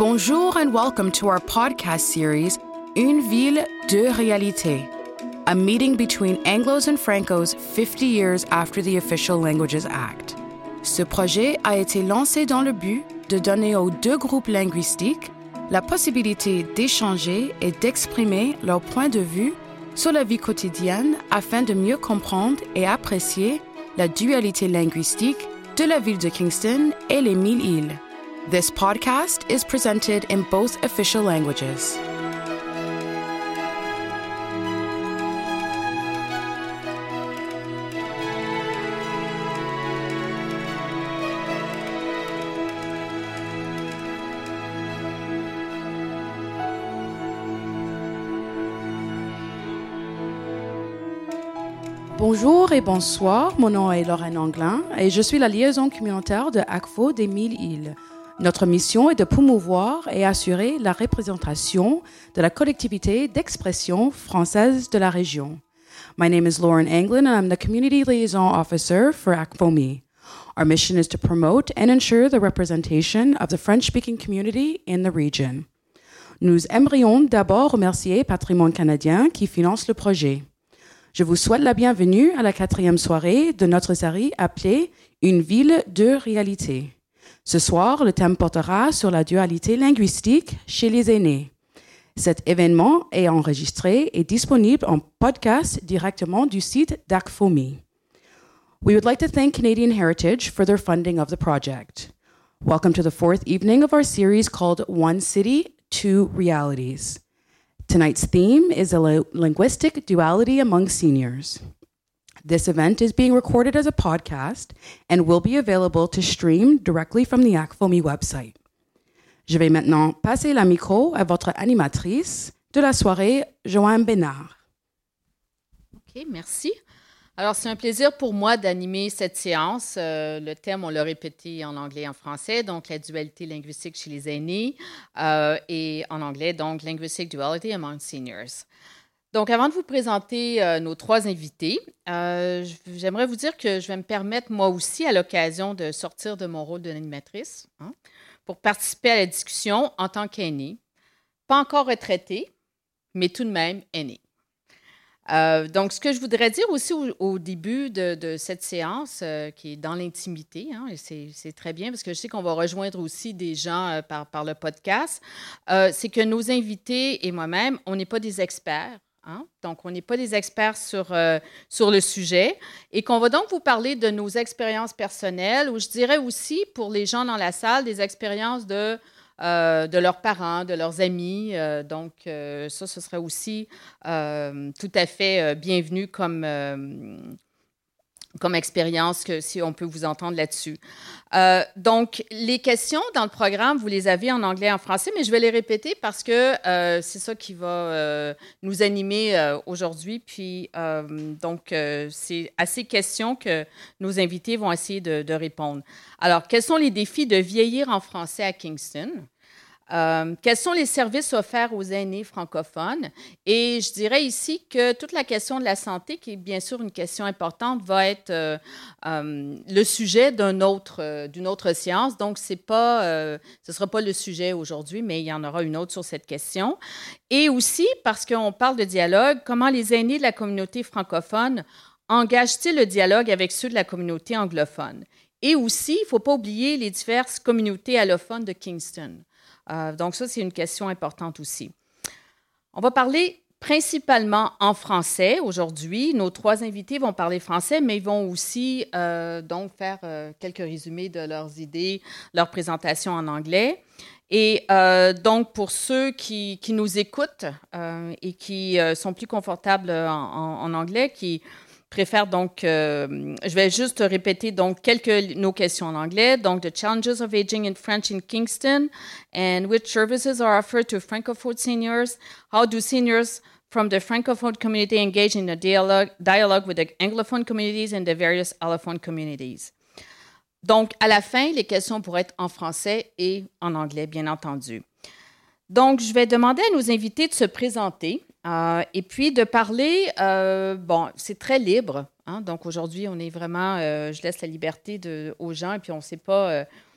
Bonjour and welcome to our podcast series, Une ville, deux réalités, a meeting between Anglos and Francos 50 years after the Official Languages Act. Ce projet a été lancé dans le but de donner aux deux groupes linguistiques la possibilité d'échanger et d'exprimer leur point de vue sur la vie quotidienne afin de mieux comprendre et apprécier la dualité linguistique de la ville de Kingston et les 1000 îles. This podcast is presented in both official languages. Bonjour et bonsoir, mon nom est Lorraine Anglin et je suis la liaison communautaire de ACFO des 1000 îles. Notre mission est de promouvoir et assurer la représentation de la collectivité d'expression française de la région. My name is Lauren Anglin and I'm the Community Liaison Officer for ACFOME. Our mission is to promote and ensure the representation of the French-speaking community in the region. Nous aimerions d'abord remercier Patrimoine canadien qui finance le projet. Je vous souhaite la bienvenue à la 4e soirée de notre série appelée « Une ville, deux réalités ». Ce soir, le thème portera sur la dualité linguistique chez les aînés. Cet événement est enregistré et disponible en podcast directement du site d'ACFOME. We would like to thank Canadian Heritage for their funding of the project. Welcome to the 4th evening of our series called One City, Two Realities. Tonight's theme is a linguistic duality among seniors. This event is being recorded as a podcast and will be available to stream directly from the ACFOME website. Je vais maintenant passer la micro à votre animatrice de la soirée, Joanne Bénard. OK, merci. Alors, c'est un plaisir pour moi d'animer cette séance. Le thème, on l'a répété en anglais et en français, donc la dualité linguistique chez les aînés, et en anglais, donc Linguistic Duality Among Seniors. Donc, avant de vous présenter nos trois invités, j'aimerais vous dire que je vais me permettre, moi aussi, à l'occasion de sortir de mon rôle d'animatrice, pour participer à la discussion en tant qu'aînée, pas encore retraitée, mais tout de même aînée. Donc, ce que je voudrais dire aussi au début de cette séance, qui est dans l'intimité, et c'est très bien parce que je sais qu'on va rejoindre aussi des gens par le podcast, c'est que nos invités et moi-même, on n'est pas des experts. Donc, on n'est pas des experts sur le sujet et qu'on va donc vous parler de nos expériences personnelles ou je dirais aussi pour les gens dans la salle, des expériences de leurs parents, de leurs amis. Donc, ça, ce serait aussi tout à fait bienvenu comme expérience, si on peut vous entendre là-dessus. Donc, les questions dans le programme, vous les avez en anglais et en français, mais je vais les répéter parce que c'est ça qui va nous animer aujourd'hui. Puis, donc, c'est à ces questions que nos invités vont essayer de répondre. Alors, quels sont les défis de vieillir en français à Kingston? Quels sont les services offerts aux aînés francophones? Et je dirais ici que toute la question de la santé, qui est bien sûr une question importante, va être le sujet d'une autre séance. Donc, ce ne sera pas le sujet aujourd'hui, mais il y en aura une autre sur cette question. Et aussi, parce qu'on parle de dialogue, comment les aînés de la communauté francophone engagent-ils le dialogue avec ceux de la communauté anglophone? Et aussi, il ne faut pas oublier les diverses communautés allophones de Kingston. Donc, ça, c'est une question importante aussi. On va parler principalement en français aujourd'hui. Nos trois invités vont parler français, mais ils vont aussi donc faire quelques résumés de leurs idées, leur présentation en anglais. Et donc, pour ceux qui nous écoutent et qui sont plus confortables en anglais, qui préfère donc, je vais juste répéter donc nos questions en anglais. Donc, the challenges of aging in French in Kingston and which services are offered to Francophone seniors? How do seniors from the Francophone community engage in a dialogue with the Anglophone communities and the various allophone communities? Donc, à la fin, les questions pourraient être en français et en anglais, bien entendu. Donc, je vais demander à nos invités de se présenter. Et puis de parler, c'est très libre. Donc aujourd'hui, on est vraiment, je laisse la liberté aux gens et puis on ne sait pas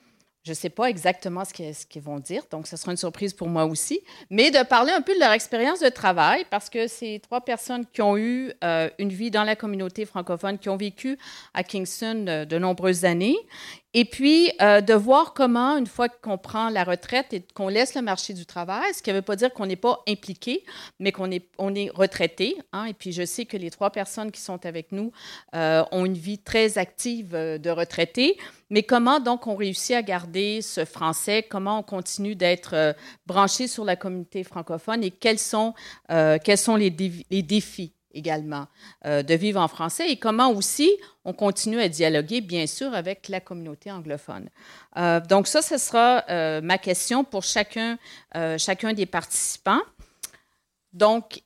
je ne sais pas exactement ce qu'ils vont dire, donc ce sera une surprise pour moi aussi, mais de parler un peu de leur expérience de travail, parce que c'est 3 personnes qui ont eu une vie dans la communauté francophone, qui ont vécu à Kingston de nombreuses années, et puis de voir comment, une fois qu'on prend la retraite et qu'on laisse le marché du travail, ce qui ne veut pas dire qu'on n'est pas impliqué, mais qu'on est retraité, hein, et puis je sais que les 3 personnes qui sont avec nous ont une vie très active de retraités, mais comment donc on réussit à garder ce français, comment on continue d'être branché sur la communauté francophone et quels sont les défis également de vivre en français et comment aussi on continue à dialoguer, bien sûr, avec la communauté anglophone. Donc ça, ce sera ma question pour chacun des participants. Donc,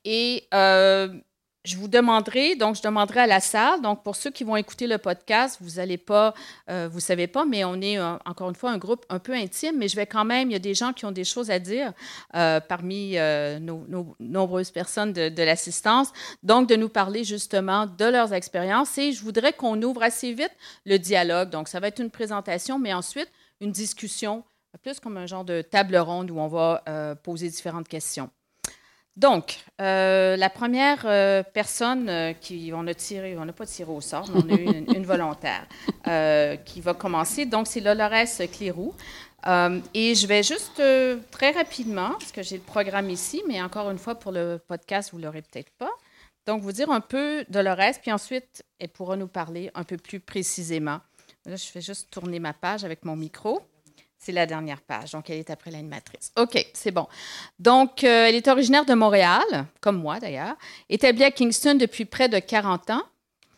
je demanderai à la salle, donc pour ceux qui vont écouter le podcast, vous ne savez pas, mais on est encore une fois un groupe un peu intime, mais il y a des gens qui ont des choses à dire parmi nos nombreuses personnes de l'assistance, donc de nous parler justement de leurs expériences et je voudrais qu'on ouvre assez vite le dialogue, donc ça va être une présentation, mais ensuite une discussion, plus comme un genre de table ronde où on va poser différentes questions. Donc, la première personne on n'a pas tiré au sort, mais on a eu une volontaire qui va commencer. Donc, c'est Dolores Clérou. Et je vais juste très rapidement, parce que j'ai le programme ici, mais encore une fois, pour le podcast, vous ne l'aurez peut-être pas. Donc, vous dire un peu Dolores, puis ensuite, elle pourra nous parler un peu plus précisément. Là, je fais juste tourner ma page avec mon micro. C'est la dernière page, donc elle est après l'animatrice. OK, c'est bon. Donc, elle est originaire de Montréal, comme moi d'ailleurs, établie à Kingston depuis près de 40 ans.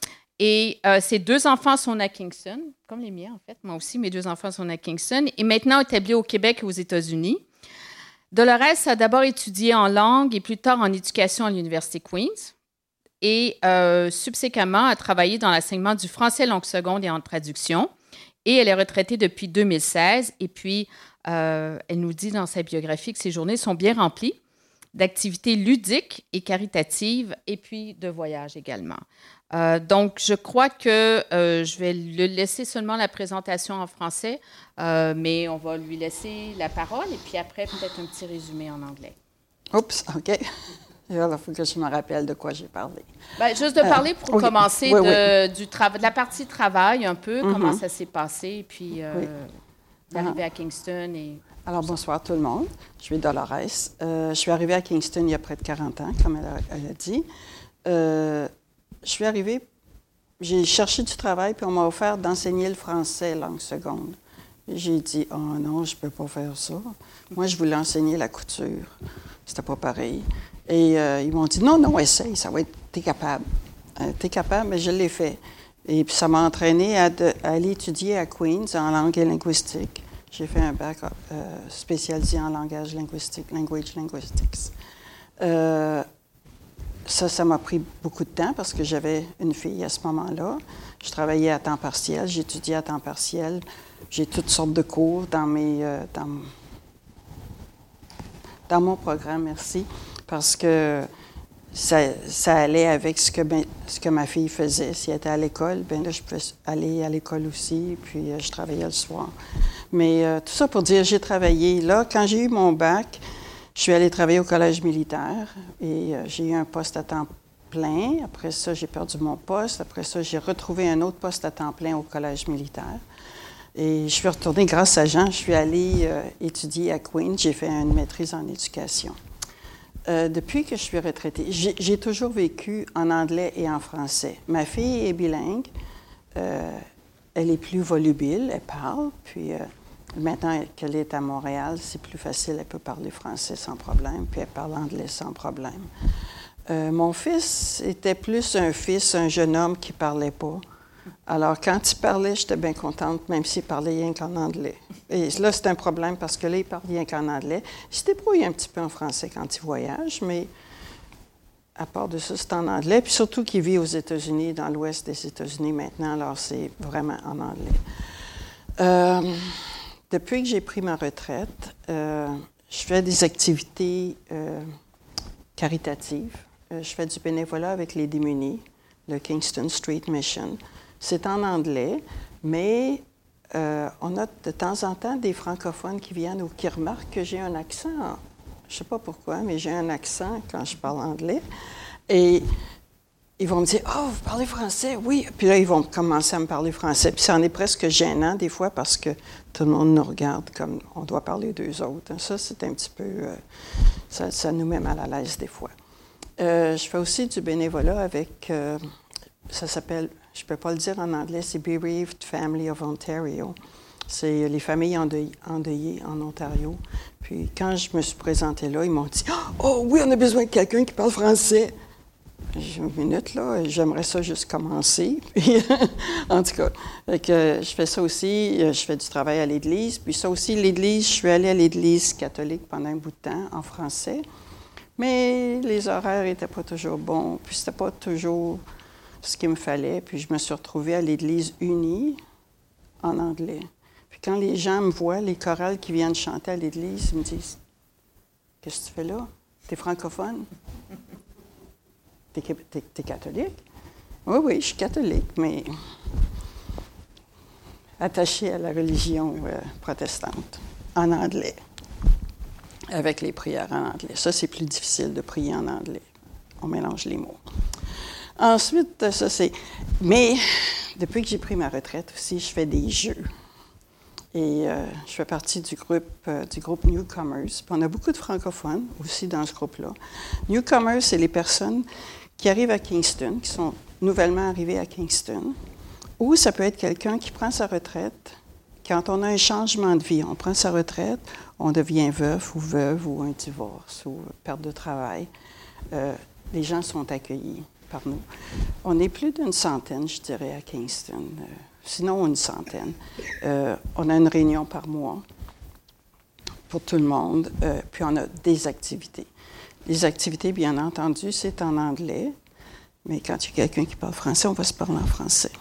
Et ses 2 enfants sont à Kingston, comme les miens en fait. Moi aussi, mes 2 enfants sont à Kingston. Et maintenant établie au Québec et aux États-Unis. Dolores a d'abord étudié en langue et plus tard en éducation à l'Université Queen's. Et subséquemment a travaillé dans l'enseignement du français langue seconde et en traduction. Et elle est retraitée depuis 2016. Et puis, elle nous dit dans sa biographie que ses journées sont bien remplies d'activités ludiques et caritatives et puis de voyages également. Donc, je crois que je vais le laisser seulement la présentation en français, mais on va lui laisser la parole et puis après, peut-être un petit résumé en anglais. Oups, OK. Il faut que je me rappelle de quoi j'ai parlé. Bien, juste de parler pour commencer de la partie travail un peu, comment ça s'est passé, et puis d'arriver à Kingston. Alors, bonsoir tout le monde. Je suis Dolores. Je suis arrivée à Kingston il y a près de 40 ans, comme elle a dit. Je suis arrivée, j'ai cherché du travail, puis on m'a offert d'enseigner le français langue seconde. J'ai dit, oh non, je ne peux pas faire ça. Moi, je voulais enseigner la couture. C'était pas pareil. Et ils m'ont dit, non, essaye, ça va être, t'es capable. T'es capable, mais je l'ai fait. Et puis ça m'a entraînée à aller étudier à Queen's en langue et linguistique. J'ai fait un bac spécialisé en langage linguistique, language linguistics. Ça m'a pris beaucoup de temps parce que j'avais une fille à ce moment-là. Je travaillais à temps partiel, j'étudiais à temps partiel. J'ai toutes sortes de cours dans mon programme, merci, parce que ça allait avec ce que ma fille faisait. Si elle était à l'école, bien là, je pouvais aller à l'école aussi, puis je travaillais le soir. Mais tout ça pour dire, j'ai travaillé. Là, quand j'ai eu mon bac, je suis allée travailler au collège militaire et j'ai eu un poste à temps plein. Après ça, j'ai perdu mon poste. Après ça, j'ai retrouvé un autre poste à temps plein au collège militaire. Et je suis retournée, grâce à Jean, je suis allée étudier à Queen's. J'ai fait une maîtrise en éducation. Depuis que je suis retraitée, j'ai toujours vécu en anglais et en français. Ma fille est bilingue. Elle est plus volubile, elle parle. Puis maintenant qu'elle est à Montréal, c'est plus facile. Elle peut parler français sans problème, puis elle parle anglais sans problème. Mon fils était plus un jeune homme qui ne parlait pas. Alors, quand il parlait, j'étais bien contente, même s'il parlait rien qu'en anglais. Et là, c'est un problème parce que là, il parle rien qu'en anglais. Il se débrouille un petit peu en français quand il voyage, mais à part de ça, c'est en anglais. Puis surtout qu'il vit aux États-Unis, dans l'ouest des États-Unis maintenant, alors c'est vraiment en anglais. Depuis que j'ai pris ma retraite, je fais des activités caritatives. Je fais du bénévolat avec les démunis, le Kingston Street Mission. C'est en anglais, mais on a de temps en temps des francophones qui viennent ou qui remarquent que j'ai un accent. Je ne sais pas pourquoi, mais j'ai un accent quand je parle anglais. Et ils vont me dire « Oh, vous parlez français? Oui. » Puis là, ils vont commencer à me parler français. Puis ça en est presque gênant des fois parce que tout le monde nous regarde comme on doit parler d'eux autres. Ça, c'est un petit peu... ça nous met mal à l'aise des fois. Je fais aussi du bénévolat avec... ça s'appelle... Je ne peux pas le dire en anglais, c'est Bereaved Family of Ontario. C'est les familles endeuillées en Ontario. Puis quand je me suis présentée là, ils m'ont dit « Oh oui, on a besoin de quelqu'un qui parle français. » J'ai une minute, là, j'aimerais ça juste commencer. Puis, en tout cas, je fais ça aussi, je fais du travail à l'Église. Puis ça aussi, l'Église, je suis allée à l'Église catholique pendant un bout de temps en français. Mais les horaires n'étaient pas toujours bons, puis c'était pas toujours ce qu'il me fallait. Puis je me suis retrouvée à l'Église unie en anglais. Puis quand les gens me voient, les chorales qui viennent chanter à l'Église, ils me disent « Qu'est-ce que tu fais là? T'es francophone? T'es catholique? » Oui, je suis catholique, mais attachée à la religion protestante, en anglais, avec les prières en anglais. Ça, c'est plus difficile de prier en anglais. On mélange les mots. Ensuite, ça, c'est... Mais depuis que j'ai pris ma retraite aussi, je fais des jeux. Et je fais partie du groupe Newcomers. Puis on a beaucoup de francophones aussi dans ce groupe-là. Newcomers, c'est les personnes qui arrivent à Kingston, qui sont nouvellement arrivées à Kingston. Ou ça peut être quelqu'un qui prend sa retraite. Quand on a un changement de vie, on prend sa retraite, on devient veuf ou veuve ou un divorce ou perte de travail. Les gens sont accueillis par nous. On est plus d'une centaine, je dirais, à Kingston. Sinon, une centaine. On a une réunion par mois pour tout le monde, puis on a des activités. Les activités, bien entendu, c'est en anglais, mais quand il y a quelqu'un qui parle français, on va se parler en français.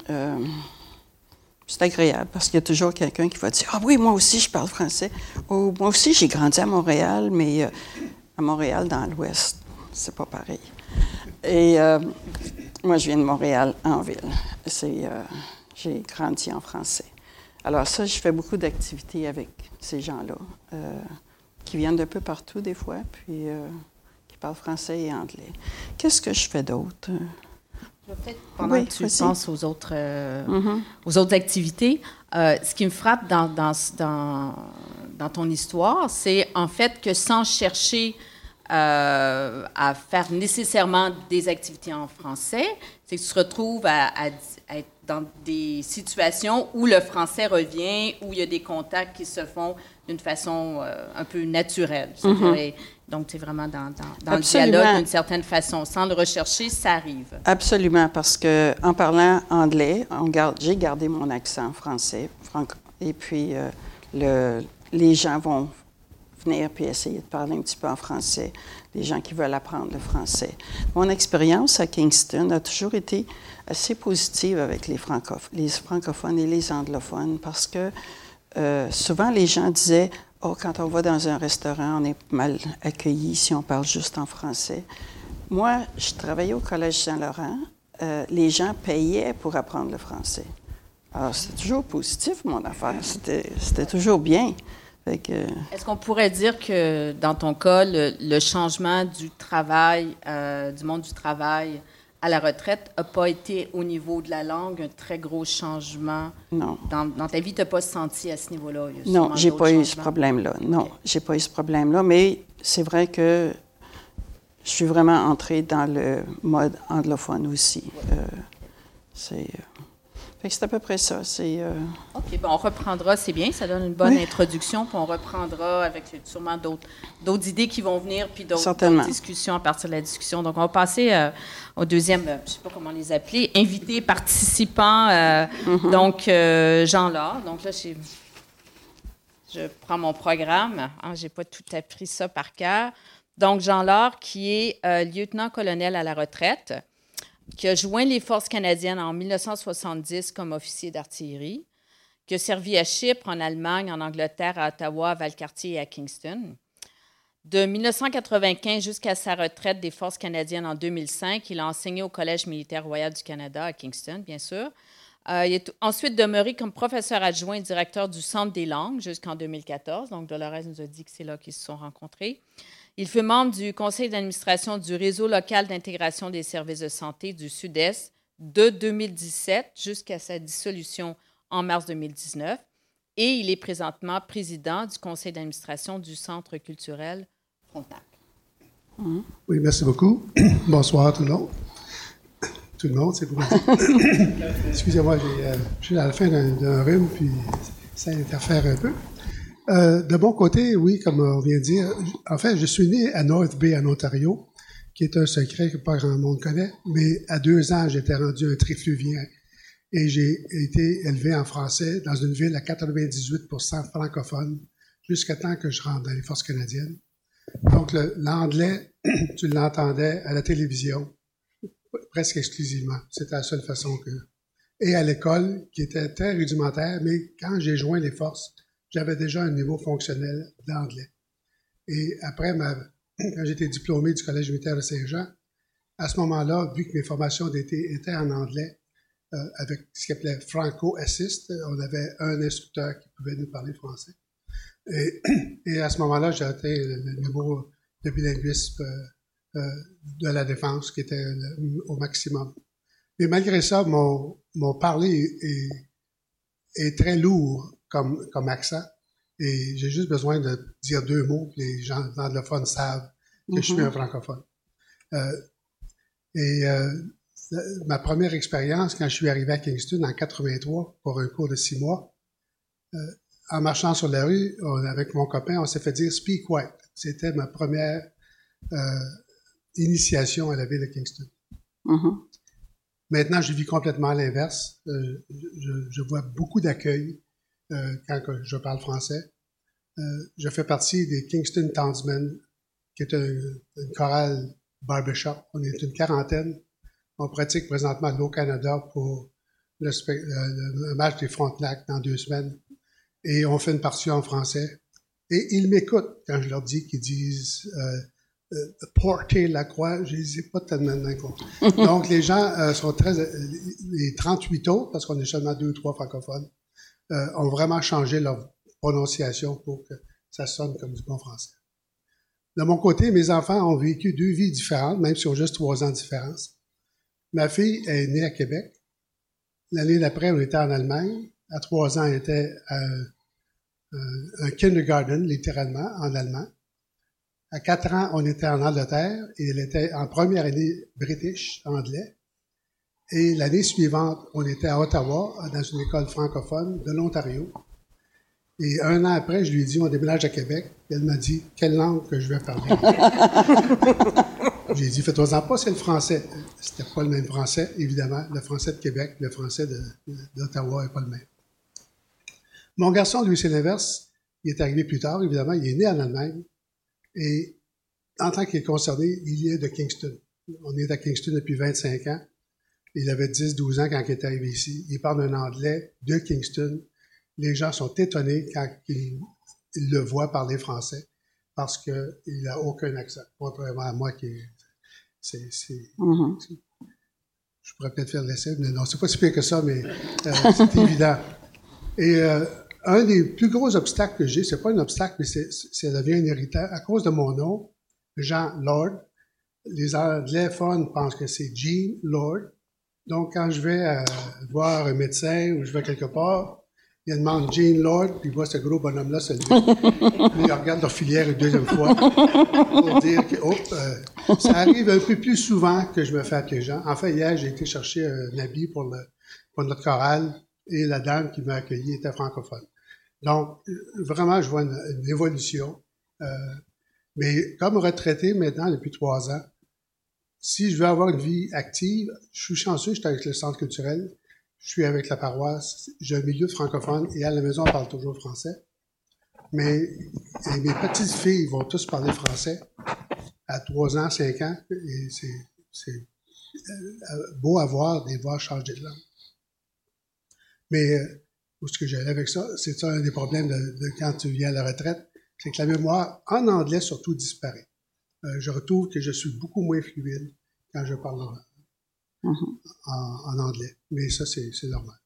C'est agréable parce qu'il y a toujours quelqu'un qui va dire « Ah oui, moi aussi, je parle français. Oh, moi aussi, j'ai grandi à Montréal, mais à Montréal, dans l'Ouest, c'est pas pareil. » Et moi, je viens de Montréal, en ville. J'ai grandi en français. Alors ça, je fais beaucoup d'activités avec ces gens-là, qui viennent d'un peu partout des fois, puis qui parlent français et anglais. Qu'est-ce que je fais d'autre? Peut-être pendant que tu penses aux autres activités, ce qui me frappe dans ton histoire, c'est en fait que sans chercher à faire nécessairement des activités en français, c'est que tu te retrouves à être dans des situations où le français revient, où il y a des contacts qui se font d'une façon un peu naturelle. Donc, tu es vraiment dans le dialogue d'une certaine façon. Sans le rechercher, ça arrive. Absolument, parce qu'en parlant anglais, j'ai gardé mon accent français. Et puis, les gens vont venir puis essayer de parler un petit peu en français, les gens qui veulent apprendre le français. Mon expérience à Kingston a toujours été assez positive avec les francophones et les anglophones parce que souvent les gens disaient « Oh, quand on va dans un restaurant, on est mal accueilli si on parle juste en français. » Moi, je travaillais au Collège Saint-Laurent. Les gens payaient pour apprendre le français. Alors, c'était toujours positif, mon affaire. C'était toujours bien. Est-ce qu'on pourrait dire que, dans ton cas, le changement du travail, du monde du travail à la retraite n'a pas été au niveau de la langue un très gros changement? Non. Dans ta vie, tu n'as pas senti à ce niveau-là? Non, j'ai pas eu ce problème-là. Non, j'ai pas eu ce problème-là, mais c'est vrai que je suis vraiment entrée dans le mode anglophone aussi. C'est à peu près ça. OK, bon, on reprendra, c'est bien, ça donne une bonne introduction, puis on reprendra avec sûrement d'autres idées qui vont venir, puis d'autres discussions à partir de la discussion. Donc, on va passer au deuxième, je ne sais pas comment les appeler, invités, participants, donc Jean-Laure. Donc là, je prends mon programme, je n'ai pas tout appris ça par cœur. Donc, Jean-Laure, qui est lieutenant-colonel à la retraite, qui a joint les forces canadiennes en 1970 comme officier d'artillerie, qui a servi à Chypre, en Allemagne, en Angleterre, à Ottawa, à Valcartier et à Kingston. De 1995 jusqu'à sa retraite des forces canadiennes en 2005, il a enseigné au Collège militaire royal du Canada à Kingston, bien sûr. Il est ensuite demeuré comme professeur adjoint et directeur du Centre des langues jusqu'en 2014. Donc, Dolores nous a dit que c'est là qu'ils se sont rencontrés. Il fut membre du conseil d'administration du Réseau local d'intégration des services de santé du Sud-Est de 2017 jusqu'à sa dissolution en mars 2019. Et il est présentement président du conseil d'administration du Centre culturel Frontenac. Oui, merci beaucoup. Bonsoir tout le monde. Tout le monde, c'est pour dire. Excusez-moi, je suis à la fin d'un rhume, puis ça interfère un peu. De mon côté, oui, comme on vient de dire, en fait, je suis né à North Bay, en Ontario, qui est un secret que pas grand monde connaît, mais à 2 ans, j'étais rendu un trifluvien et j'ai été élevé en français dans une ville à 98% francophone jusqu'à temps que je rentre dans les Forces canadiennes. Donc, l'anglais, tu l'entendais à la télévision, presque exclusivement. C'était la seule façon que... Et à l'école, qui était très rudimentaire, mais quand j'ai joint les forces, j'avais déjà un niveau fonctionnel d'anglais. Et après, quand j'étais diplômé du Collège militaire de Saint-Jean, à ce moment-là, vu que mes formations d'été étaient en anglais, avec ce qu'on appelait Franco Assist, on avait un instructeur qui pouvait nous parler français. Et à ce moment-là, j'ai atteint le niveau de bilinguisme de la défense qui était au maximum. Mais malgré ça, mon parler est très lourd comme accent. Et j'ai juste besoin de dire 2 mots, puis les gens anglophones savent que je suis un francophone. Ma première expérience, quand je suis arrivé à Kingston en 83 pour un cours de 6 mois, en marchant sur la rue, avec mon copain, on s'est fait dire « Speak white ». C'était ma première initiation à la ville de Kingston. Maintenant, je vis complètement à l'inverse. Je vois beaucoup d'accueil quand je parle français. Je fais partie des Kingston Townsmen, qui est une chorale barbershop. On est une 40aine. On pratique présentement l'Eau Canada pour le match des Frontenac dans 2 semaines. Et on fait une partie en français. Et ils m'écoutent quand je leur dis qu'ils disent porter la croix. Je les ai pas tellement d'un coup. Donc, les gens sont les 38 autres, parce qu'on est seulement 2 ou 3 francophones, ont vraiment changé leur prononciation pour que ça sonne comme du bon français. De mon côté, mes enfants ont vécu 2 vies différentes, même s'ils ont juste 3 ans de différence. Ma fille est née à Québec. L'année d'après, on était en Allemagne. À 3 ans, elle était à un kindergarten, littéralement, en allemand. À 4 ans, on était en Angleterre et elle était en première année british, anglais. Et l'année suivante, on était à Ottawa, dans une école francophone de l'Ontario. Et 1 an après, je lui ai dit, on déménage à Québec. Et elle m'a dit, quelle langue que je vais parler? J'ai dit, fais-toi-en pas, c'est le français. C'était pas le même français, évidemment. Le français de Québec, le français d'Ottawa n'est pas le même. Mon garçon, lui, c'est l'inverse. Il est arrivé plus tard, évidemment. Il est né en Allemagne. Et en tant qu'il est concerné, il est de Kingston. On est à Kingston depuis 25 ans. Il avait 10-12 ans quand il est arrivé ici. Il parle un anglais de Kingston. Les gens sont étonnés quand ils le voient parler français parce qu'il n'a aucun accent. Contrairement à moi qui je pourrais peut-être faire l'essai, mais non, c'est pas si pire que ça, mais c'est évident. Et un des plus gros obstacles que j'ai, c'est pas un obstacle, mais ça devient un héritage. À cause de mon nom, Jean Lord, les anglophones pensent que c'est Jean Lord. Donc, quand je vais voir un médecin ou je vais quelque part, il demande Jean Lord, puis il voit ce gros bonhomme-là se lever. Puis il regarde leur filière une 2e fois pour dire que ça arrive un peu plus souvent que je me fais appeler Jean. En fait, hier, j'ai été chercher un habit pour notre chorale et la dame qui m'a accueilli était francophone. Donc, vraiment, je vois une évolution. Mais comme retraité maintenant depuis 3 ans, si je veux avoir une vie active, je suis chanceux, je suis avec le centre culturel, je suis avec la paroisse, j'ai un milieu francophone et à la maison, on parle toujours français. Mais mes petites filles vont tous parler français à 3 ans, 5 ans, et c'est beau à voir, les voir changer de langue. Mais où est-ce que j'allais avec ça? C'est ça un des problèmes de quand tu viens à la retraite, c'est que la mémoire, en anglais surtout, disparaît. Je retrouve que je suis beaucoup moins fluide quand je parle en anglais. Mais ça, c'est normal.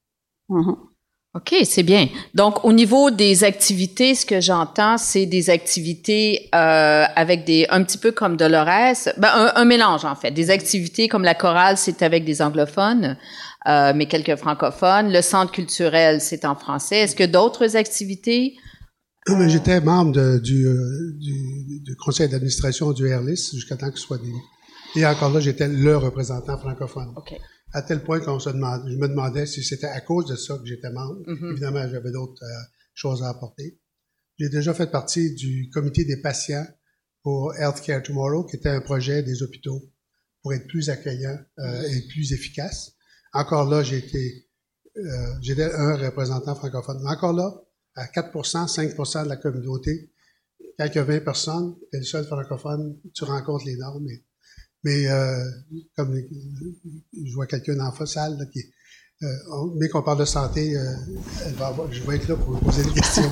Mm-hmm. OK, c'est bien. Donc, au niveau des activités, ce que j'entends, c'est des activités avec un petit peu comme Dolores, un mélange en fait. Des activités comme la chorale, c'est avec des anglophones, mais quelques francophones. Le centre culturel, c'est en français. Est-ce que d'autres activités? J'étais membre du conseil d'administration du Airlist jusqu'à temps qu'il soit démis. Et encore là, j'étais le représentant francophone. Okay. À tel point je me demandais si c'était à cause de ça que j'étais membre. Mm-hmm. Évidemment, j'avais d'autres choses à apporter. J'ai déjà fait partie du comité des patients pour Healthcare Tomorrow, qui était un projet des hôpitaux pour être plus accueillant et plus efficace. Encore là, j'étais un représentant francophone. Mais encore là, à 4%, 5% de la communauté, quand il y a 20 personnes, tu es le seul francophone, tu rencontres les normes. Mais comme je vois quelqu'un dans la salle là, qui mais qu'on parle de santé, je vais être là pour vous poser des questions.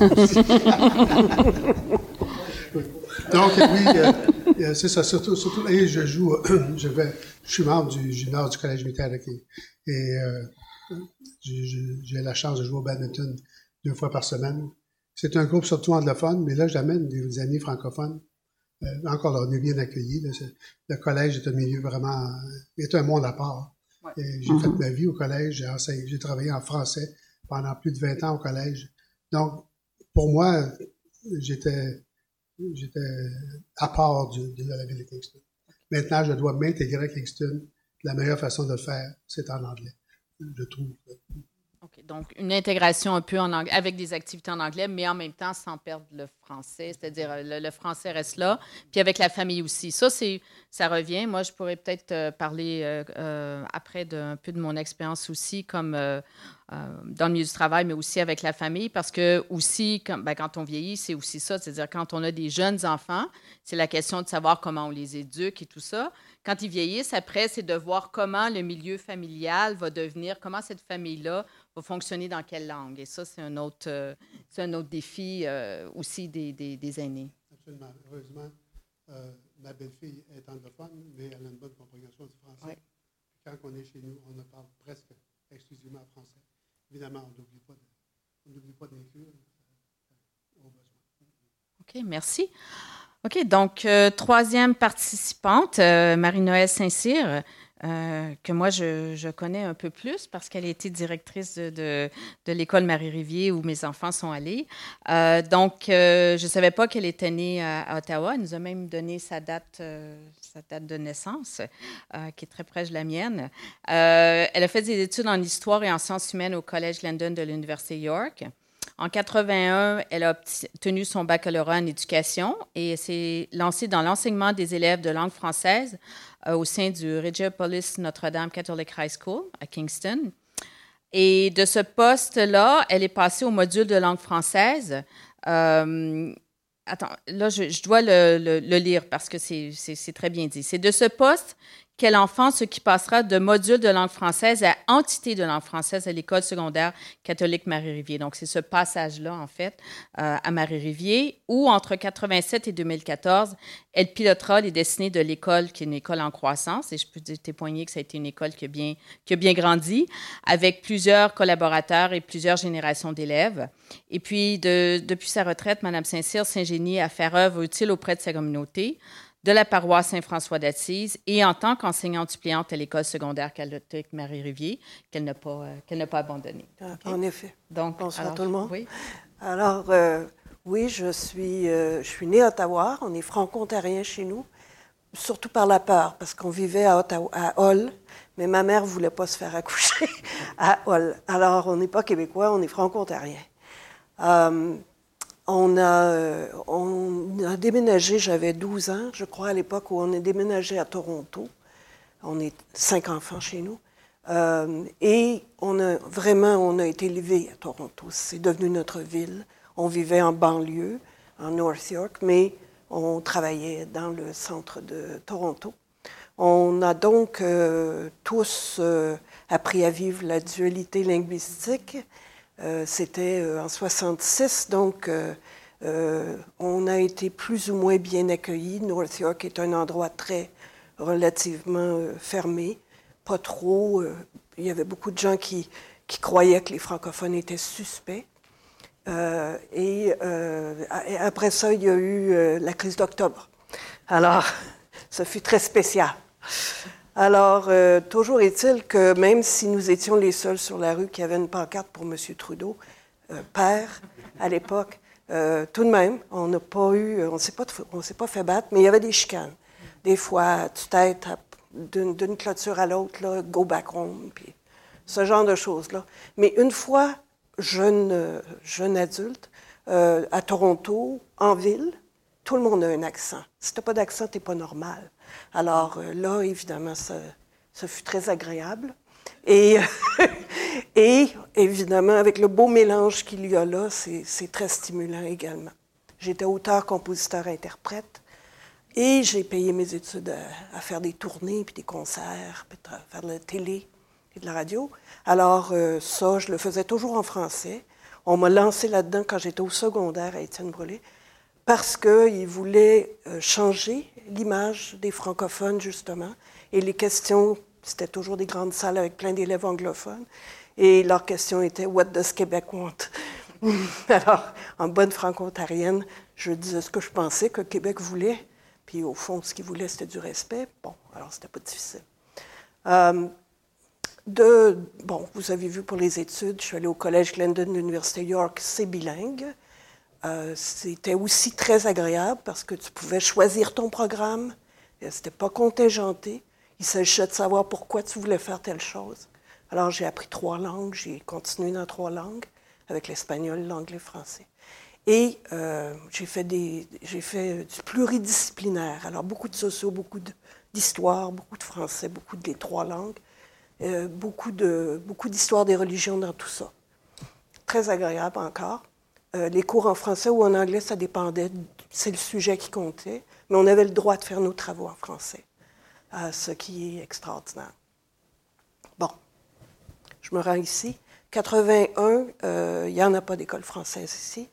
Donc oui, c'est ça. Surtout, et je suis membre du junior du collège militaire et j'ai la chance de jouer au badminton 2 fois par semaine. C'est un groupe surtout anglophone, mais là j'amène des amis francophones. Encore là, on est bien accueillis. Là, le collège est un milieu vraiment... est un monde à part. Ouais. J'ai fait ma vie au collège. J'ai travaillé en français pendant plus de 20 ans au collège. Donc, pour moi, j'étais à part de la ville de Kingston. Maintenant, je dois m'intégrer à Kingston. La meilleure façon de le faire, c'est en anglais, je trouve. OK. Donc, une intégration un peu en anglais, avec des activités en anglais, mais en même temps sans perdre le français, c'est-à-dire le français reste là, puis avec la famille aussi. Ça revient. Moi, je pourrais peut-être parler après un peu de mon expérience aussi, comme dans le milieu du travail, mais aussi avec la famille, parce que aussi, quand on vieillit, c'est aussi ça, c'est-à-dire quand on a des jeunes enfants, c'est la question de savoir comment on les éduque et tout ça. Quand ils vieillissent, après, c'est de voir comment le milieu familial va devenir, comment cette famille-là va fonctionner dans quelle langue. Et ça, c'est un autre défi aussi des aînés. Absolument. Heureusement, ma belle-fille est anglophone, mais elle a une bonne compréhension du français. Oui. Quand on est chez nous, on ne parle presque exclusivement français. Évidemment, on n'oublie pas d'inclure au besoin. OK, merci. OK, donc, troisième participante, Marie-Noëlle Saint-Cyr, que moi, je connais un peu plus parce qu'elle a été directrice de l'école Marie-Rivier où mes enfants sont allés. Donc, je ne savais pas qu'elle était née à Ottawa. Elle nous a même donné sa date de naissance, qui est très proche de la mienne. Elle a fait des études en histoire et en sciences humaines au Collège London de l'Université York. En 81, elle a obtenu son baccalauréat en éducation et s'est lancée dans l'enseignement des élèves de langue française au sein du Regiopolis Notre-Dame Catholic High School à Kingston. Et de ce poste-là, elle est passée au module de langue française. Attends, là, je dois le lire parce que c'est très bien dit. C'est de ce poste quel enfant ce qui passera de module de langue française à entité de langue française à l'école secondaire catholique Marie-Rivier. Donc, c'est ce passage-là, en fait, à Marie-Rivier, où, entre 87 et 2014, elle pilotera les destinées de l'école, qui est une école en croissance, et je peux témoigner que ça a été une école qui a bien grandi, avec plusieurs collaborateurs et plusieurs générations d'élèves. Et puis, depuis sa retraite, Mme Saint-Cyr s'ingénie à faire œuvre utile auprès de sa communauté, de la paroisse Saint-François d'Assise et en tant qu'enseignante suppléante à l'école secondaire catholique Marie-Rivier, qu'elle n'a pas abandonnée. Okay. En effet. Donc, bonsoir tout le monde. Oui. Alors, oui, je suis née à Ottawa. On est franco-ontariens chez nous, surtout par la peur, parce qu'on vivait à Hull, mais ma mère ne voulait pas se faire accoucher à Hull. Alors, on n'est pas québécois, on est franco-ontariens. On a déménagé, j'avais 12 ans, je crois, à l'époque où on est déménagé à Toronto. On est 5 enfants chez nous. Et on a été élevés à Toronto. C'est devenu notre ville. On vivait en banlieue, en North York, mais on travaillait dans le centre de Toronto. On a donc tous appris à vivre la dualité linguistique. C'était en 66, donc on a été plus ou moins bien accueillis. North York est un endroit relativement fermé, pas trop. Il y avait beaucoup de gens qui qui croyaient que les francophones étaient suspects. Et après ça, il y a eu la crise d'octobre. Alors, ça fut très spécial. Alors, toujours est-il que même si nous étions les seuls sur la rue qui avaient une pancarte pour M. Trudeau, père, à l'époque, tout de même, on n'a pas eu, on ne s'est pas fait battre, mais il y avait des chicanes. Des fois, tu t'aides d'une clôture à l'autre, là, go back home, puis ce genre de choses-là. Mais une fois, jeune adulte, à Toronto, en ville, tout le monde a un accent. Si tu n'as pas d'accent, tu n'es pas normal. Alors là, évidemment, ça fut très agréable. Et, et évidemment, avec le beau mélange qu'il y a là, c'est très stimulant également. J'étais auteur, compositeur, interprète. Et j'ai payé mes études à faire des tournées, puis des concerts, puis à faire de la télé et de la radio. Alors ça, je le faisais toujours en français. On m'a lancé là-dedans quand j'étais au secondaire à Étienne-Brûlé, parce qu'ils voulaient changer l'image des francophones, justement. Et les questions, c'était toujours des grandes salles avec plein d'élèves anglophones. Et leur question était « What does Québec want? » Alors, en bonne franco-ontarienne, je disais ce que je pensais que Québec voulait. Puis au fond, ce qu'il voulait, c'était du respect. Bon, alors c'était pas difficile. Bon, vous avez vu pour les études, je suis allée au Collège Glendon de l'Université York, c'est bilingue. C'était aussi très agréable parce que tu pouvais choisir ton programme. C'était pas contingenté. Il s'agissait de savoir pourquoi tu voulais faire telle chose. Alors j'ai appris 3 langues, j'ai continué dans 3 langues, avec l'espagnol, l'anglais, le français. Et j'ai fait du pluridisciplinaire. Alors, beaucoup de sociaux, beaucoup d'histoire, beaucoup de français, beaucoup des 3 langues, beaucoup d'histoire des religions dans tout ça. Très agréable encore. Les cours en français ou en anglais, ça dépendait, c'est le sujet qui comptait, mais on avait le droit de faire nos travaux en français, ce qui est extraordinaire. Bon, je me rends ici. 81, il n'y en a pas d'école française ici.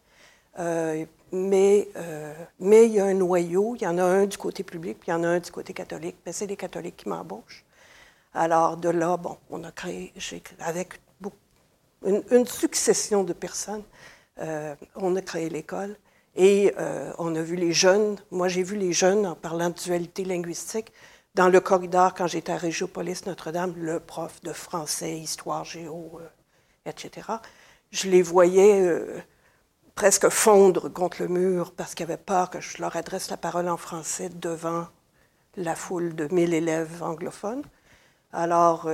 Mais il y a un noyau, il y en a un du côté public, puis il y en a un du côté catholique. Mais c'est les catholiques qui m'embauchent. Alors, de là, bon, on a créé, avec une succession de personnes, on a créé l'école. Et on a vu les jeunes, moi j'ai vu les jeunes, en parlant de dualité linguistique, dans le corridor, quand j'étais à Régiopolis Notre-Dame, le prof de français, histoire, géo, etc. Je les voyais presque fondre contre le mur parce qu'ils avaient peur que je leur adresse la parole en français devant la foule de 1000 élèves anglophones. Alors,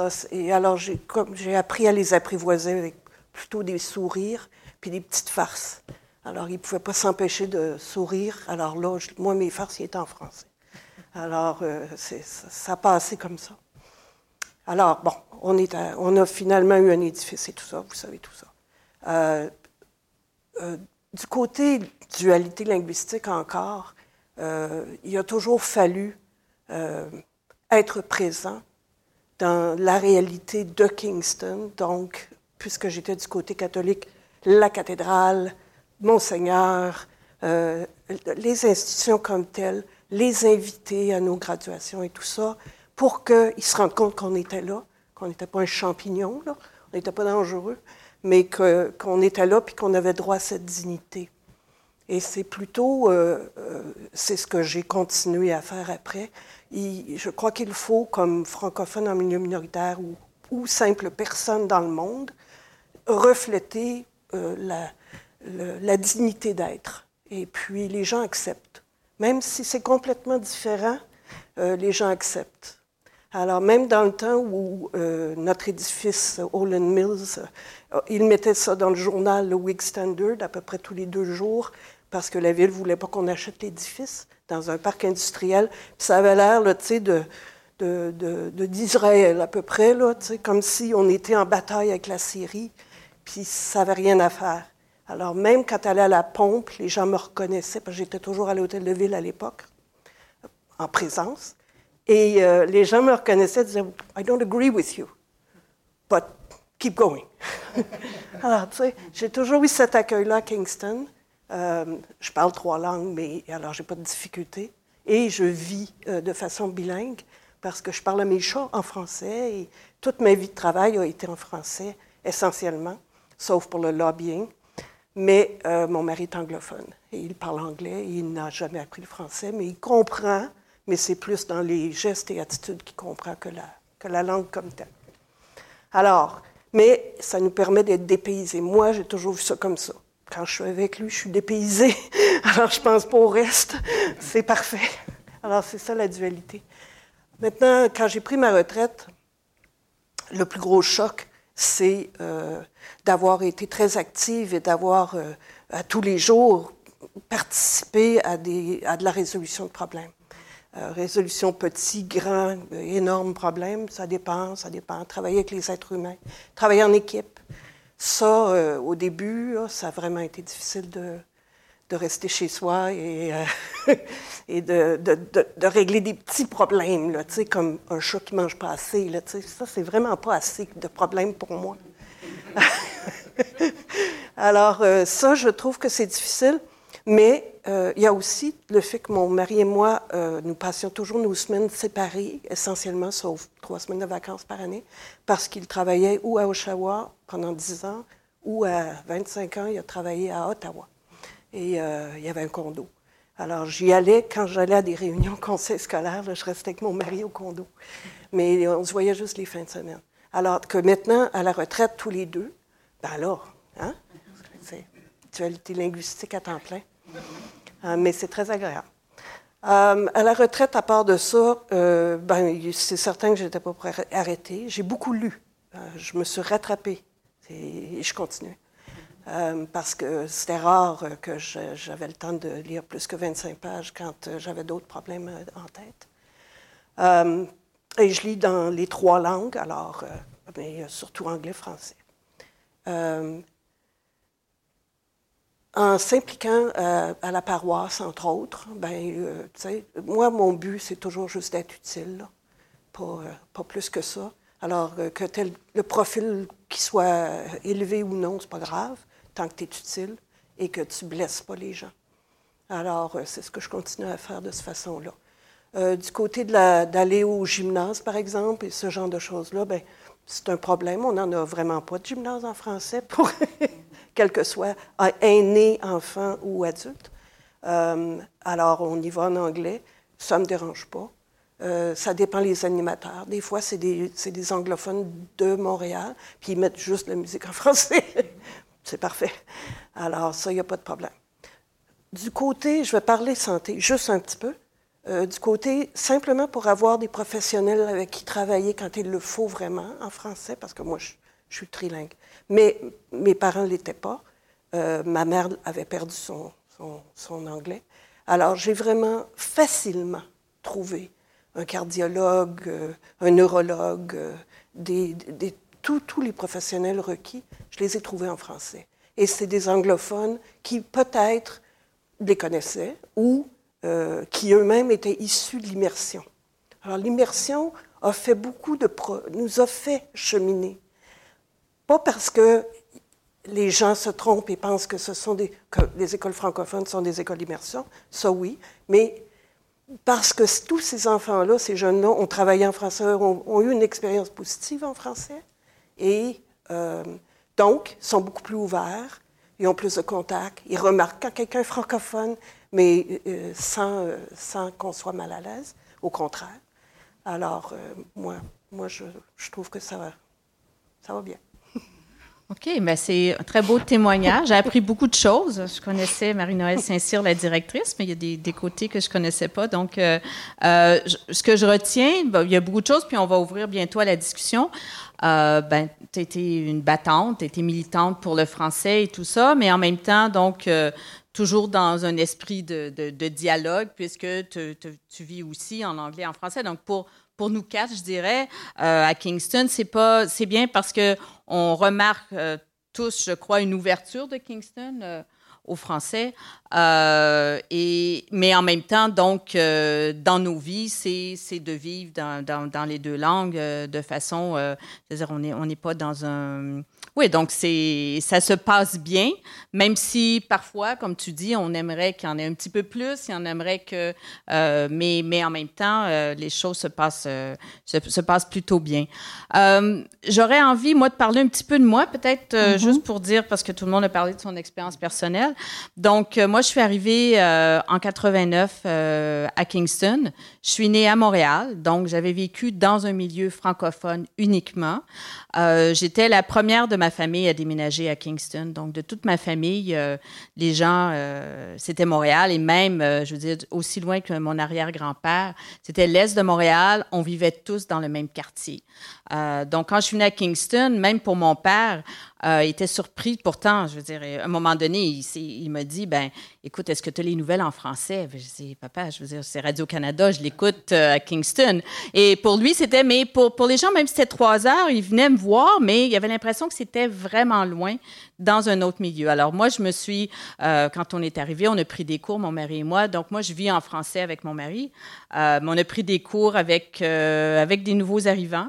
j'ai appris à les apprivoiser avec plutôt des sourires puis des petites farces. Alors, ils ne pouvaient pas s'empêcher de sourire. Alors là, moi, mes farces, ils étaient en français. Alors, ça passait comme ça. Alors, bon, on a finalement eu un édifice et tout ça, vous savez tout ça. Du côté dualité linguistique encore, il a toujours fallu être présent dans la réalité de Kingston. Donc, puisque j'étais du côté catholique, la cathédrale, Monseigneur, les institutions comme telles, les invités à nos graduations et tout ça, pour qu'ils se rendent compte qu'on était là, qu'on n'était pas un champignon, là, on n'était pas dangereux, mais qu'on était là puis qu'on avait droit à cette dignité. Et c'est plutôt, c'est ce que j'ai continué à faire après. Je crois qu'il faut, comme francophone en milieu minoritaire ou simple personne dans le monde, refléter la dignité d'être. Et puis les gens acceptent. Même si c'est complètement différent, les gens acceptent. Alors, même dans le temps où notre édifice, Olin Mills, ils mettaient ça dans le journal, le Whig Standard, à peu près tous les 2 jours, parce que la ville ne voulait pas qu'on achète l'édifice dans un parc industriel. Puis ça avait l'air, tu sais, d'Israël, à peu près, là, tu sais, comme si on était en bataille avec la Syrie, puis ça n'avait rien à faire. Alors, même quand elle allait à la pompe, les gens me reconnaissaient, parce que j'étais toujours à l'hôtel de ville à l'époque, en présence. Et les gens me reconnaissaient, disaient « I don't agree with you, but keep going. » Alors, tu sais, j'ai toujours eu cet accueil-là à Kingston. Je parle 3 langues, mais alors j'ai pas de difficulté. Et je vis de façon bilingue parce que je parle à mes chats en français et toute ma vie de travail a été en français essentiellement, sauf pour le lobbying. Mais mon mari est anglophone et il parle anglais. Il n'a jamais appris le français, mais il comprend. Mais c'est plus dans les gestes et attitudes qu'il comprend que la langue comme telle. Alors, mais ça nous permet d'être dépaysés. Moi, j'ai toujours vu ça comme ça. Quand je suis avec lui, je suis dépaysée. Alors, je pense pas au reste. C'est parfait. Alors, c'est ça la dualité. Maintenant, quand j'ai pris ma retraite, le plus gros choc, c'est d'avoir été très active et d'avoir, à tous les jours, participé à de la résolution de problèmes. Résolution petits, grands, énormes problèmes, ça dépend. Travailler avec les êtres humains, travailler en équipe. Ça, au début, ça a vraiment été difficile de rester chez soi et de régler des petits problèmes, là, comme un chat qui ne mange pas assez. Là, ça, c'est vraiment pas assez de problèmes pour moi. Alors, ça, je trouve que c'est difficile. Mais il y a aussi le fait que mon mari et moi, nous passions toujours nos semaines séparées, essentiellement, sauf 3 semaines de vacances par année, parce qu'il travaillait ou à Oshawa pendant 10 ans, ou à 25 ans, il a travaillé à Ottawa. Et il y avait un condo. Alors, j'y allais, quand j'allais à des réunions conseil scolaire, là, je restais avec mon mari au condo. Mais on se voyait juste les fins de semaine. Alors que maintenant, à la retraite, tous les deux, ben alors, hein? C'est dualité linguistique à temps plein. Mais c'est très agréable. À la retraite, à part de ça, c'est certain que je n'étais pas pour arrêter. J'ai beaucoup lu. Je me suis rattrapée et je continue. Parce que c'était rare que j'avais le temps de lire plus que 25 pages quand j'avais d'autres problèmes en tête. Et je lis dans les 3 langues, alors, mais surtout anglais-français. En s'impliquant à la paroisse, entre autres, moi, mon but, c'est toujours juste d'être utile, là. Pas plus que ça. Alors, que le profil qui soit élevé ou non, c'est pas grave, tant que tu es utile et que tu ne blesses pas les gens. Alors, c'est ce que je continue à faire de cette façon-là. Du côté d'aller au gymnase, par exemple, et ce genre de choses-là, c'est un problème. On n'en a vraiment pas de gymnase en français pour quel que soit aîné, enfant ou adulte. Alors, on y va en anglais. Ça ne me dérange pas. Ça dépend des animateurs. Des fois, c'est des anglophones de Montréal, puis ils mettent juste la musique en français. C'est parfait. Alors, ça, il n'y a pas de problème. Du côté, je vais parler santé, juste un petit peu. Du côté, simplement pour avoir des professionnels avec qui travailler quand il le faut vraiment en français, parce que moi, je suis trilingue. Mais mes parents ne l'étaient pas. Ma mère avait perdu son anglais. Alors, j'ai vraiment facilement trouvé un cardiologue, un neurologue, tous les professionnels requis, je les ai trouvés en français. Et c'est des anglophones qui, peut-être, les connaissaient ou qui eux-mêmes étaient issus de l'immersion. Alors, l'immersion a fait nous a fait cheminer. Pas parce que les gens se trompent et pensent que que les écoles francophones sont des écoles d'immersion, ça oui, mais parce que tous ces enfants-là, ces jeunes-là, ont travaillé en français, ont eu une expérience positive en français, et donc, sont beaucoup plus ouverts, ils ont plus de contacts, ils remarquent quand quelqu'un est francophone, mais sans qu'on soit mal à l'aise, au contraire. Alors, moi je trouve que ça va bien. OK, bien c'est un très beau témoignage. J'ai appris beaucoup de choses. Je connaissais Marie-Noëlle Saint-Cyr, la directrice, mais il y a des côtés que je ne connaissais pas. Donc, ce que je retiens, il y a beaucoup de choses, puis on va ouvrir bientôt à la discussion. Tu as été une battante, tu as été militante pour le français et tout ça, mais en même temps, donc, toujours dans un esprit de dialogue, puisque tu vis aussi en anglais et en français. Donc, pour nous 4, je dirais, à Kingston, c'est bien parce qu'on remarque tous, je crois, une ouverture de Kingston au français. Mais en même temps, donc, dans nos vies, c'est de vivre dans les deux langues de façon... c'est-à-dire, on n'est pas dans un... Oui, donc ça se passe bien, même si parfois, comme tu dis, on aimerait qu'il y en ait un petit peu plus, on aimerait que... mais en même temps, les choses se passent plutôt bien. J'aurais envie, moi, de parler un petit peu de moi, peut-être juste pour dire, parce que tout le monde a parlé de son expérience personnelle. Donc, moi, je suis arrivée en 89 à Kingston. Je suis née à Montréal, donc j'avais vécu dans un milieu francophone uniquement. J'étais la première de ma famille à déménager à Kingston. Donc, de toute ma famille, les gens, c'était Montréal et même, je veux dire, aussi loin que mon arrière-grand-père, c'était l'est de Montréal. On vivait tous dans le même quartier. Donc, quand je suis venue à Kingston, même pour mon père, il était surpris. Pourtant, je veux dire, à un moment donné, il m'a dit, ben, écoute, est-ce que tu as les nouvelles en français? Je dis, papa, je veux dire, c'est Radio-Canada, je l'écoute à Kingston. Et pour lui, c'était, mais pour les gens, même si c'était 3 heures, ils venaient me voir, mais il avait l'impression que c'était vraiment loin dans un autre milieu. Alors, moi, je me suis, quand on est arrivé, on a pris des cours, mon mari et moi. Donc, moi, je vis en français avec mon mari. Mais on a pris des cours avec des nouveaux arrivants.